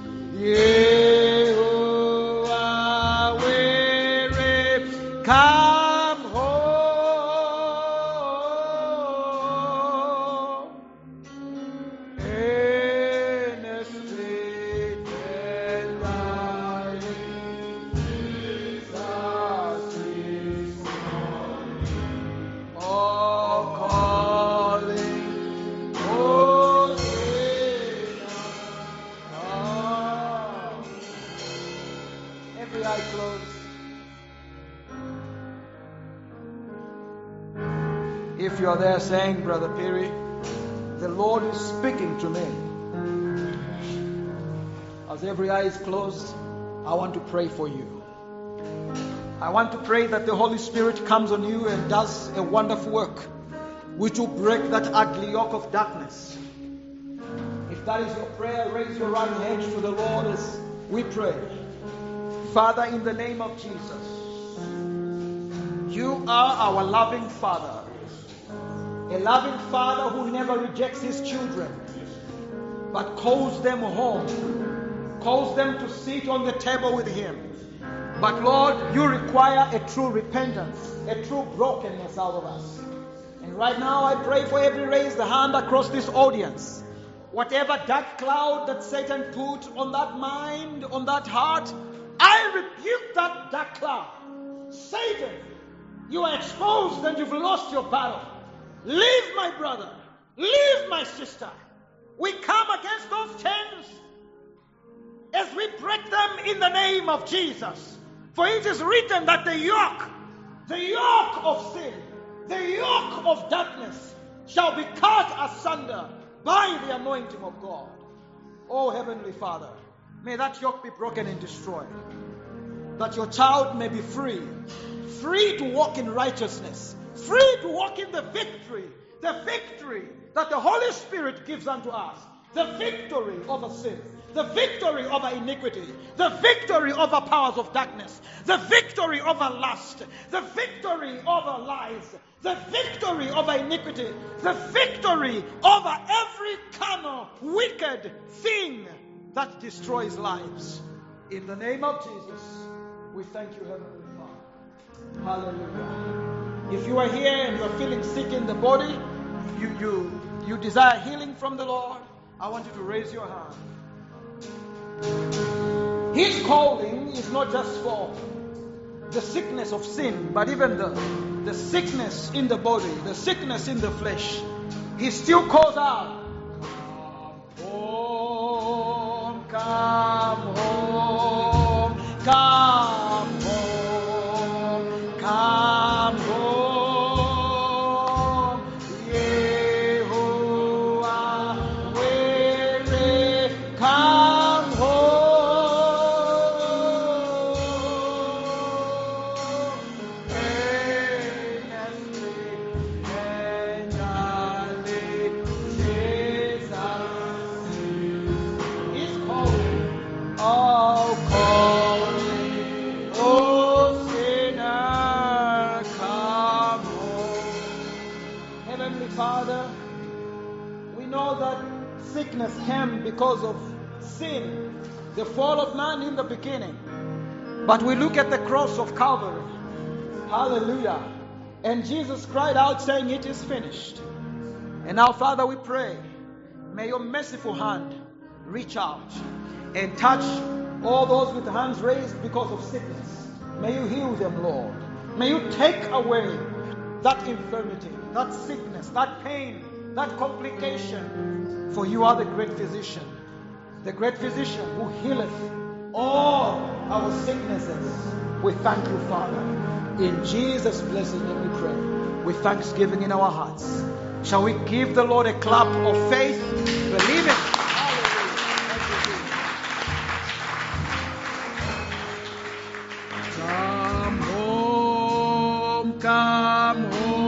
Speaker 4: You are weary, come home. Every eye closed. If you are there saying, Brother Perry, the Lord is speaking to me. As every eye is closed, I want to pray for you. I want to pray that the Holy Spirit comes on you and does a wonderful work, which will break that ugly yoke of darkness. If that is your prayer, raise your right hand to the Lord as we pray. Father, in the name of Jesus, you are our loving Father. A loving Father who never rejects His children, but calls them home, calls them to sit on the table with Him. But Lord, you require a true repentance, a true brokenness out of us. And right now I pray for every raised hand across this audience. Whatever dark cloud that Satan put on that mind, on that heart, I rebuke that dark cloud. Satan, you are exposed and you've lost your battle. Leave my brother. Leave my sister. We come against those chains as we break them in the name of Jesus. For it is written that the yoke of sin, the yoke of darkness shall be cut asunder by the anointing of God. Oh, Heavenly Father, may that yoke be broken and destroyed, that your child may be free to walk in righteousness, free to walk in the victory that the Holy Spirit gives unto us, the victory over sin, the victory over iniquity, the victory over powers of darkness, the victory over lust, the victory over lies, the victory over iniquity, the victory over every carnal, wicked thing that destroys lives. In the name of Jesus, we thank you, Heavenly Father. Hallelujah. If you are here and you are feeling sick in the body, you desire healing from the Lord, I want you to raise your hand. His calling is not just for the sickness of sin, but even the sickness in the body, the sickness in the flesh. He still calls out, come home, come home, come home. Father, we know that sickness came because of sin, the fall of man in the beginning. But we look at the cross of Calvary. Hallelujah. And Jesus cried out, saying, "It is finished." And now, Father, we pray, may your merciful hand reach out and touch all those with hands raised because of sickness. May you heal them, Lord. May you take away that infirmity, that sickness, that pain, that complication. For you are the great physician who healeth all our sicknesses. We thank you, Father. In Jesus' blessed name we pray, with thanksgiving in our hearts. Shall we give the Lord a clap of faith, believing? Hallelujah. Come home, come home.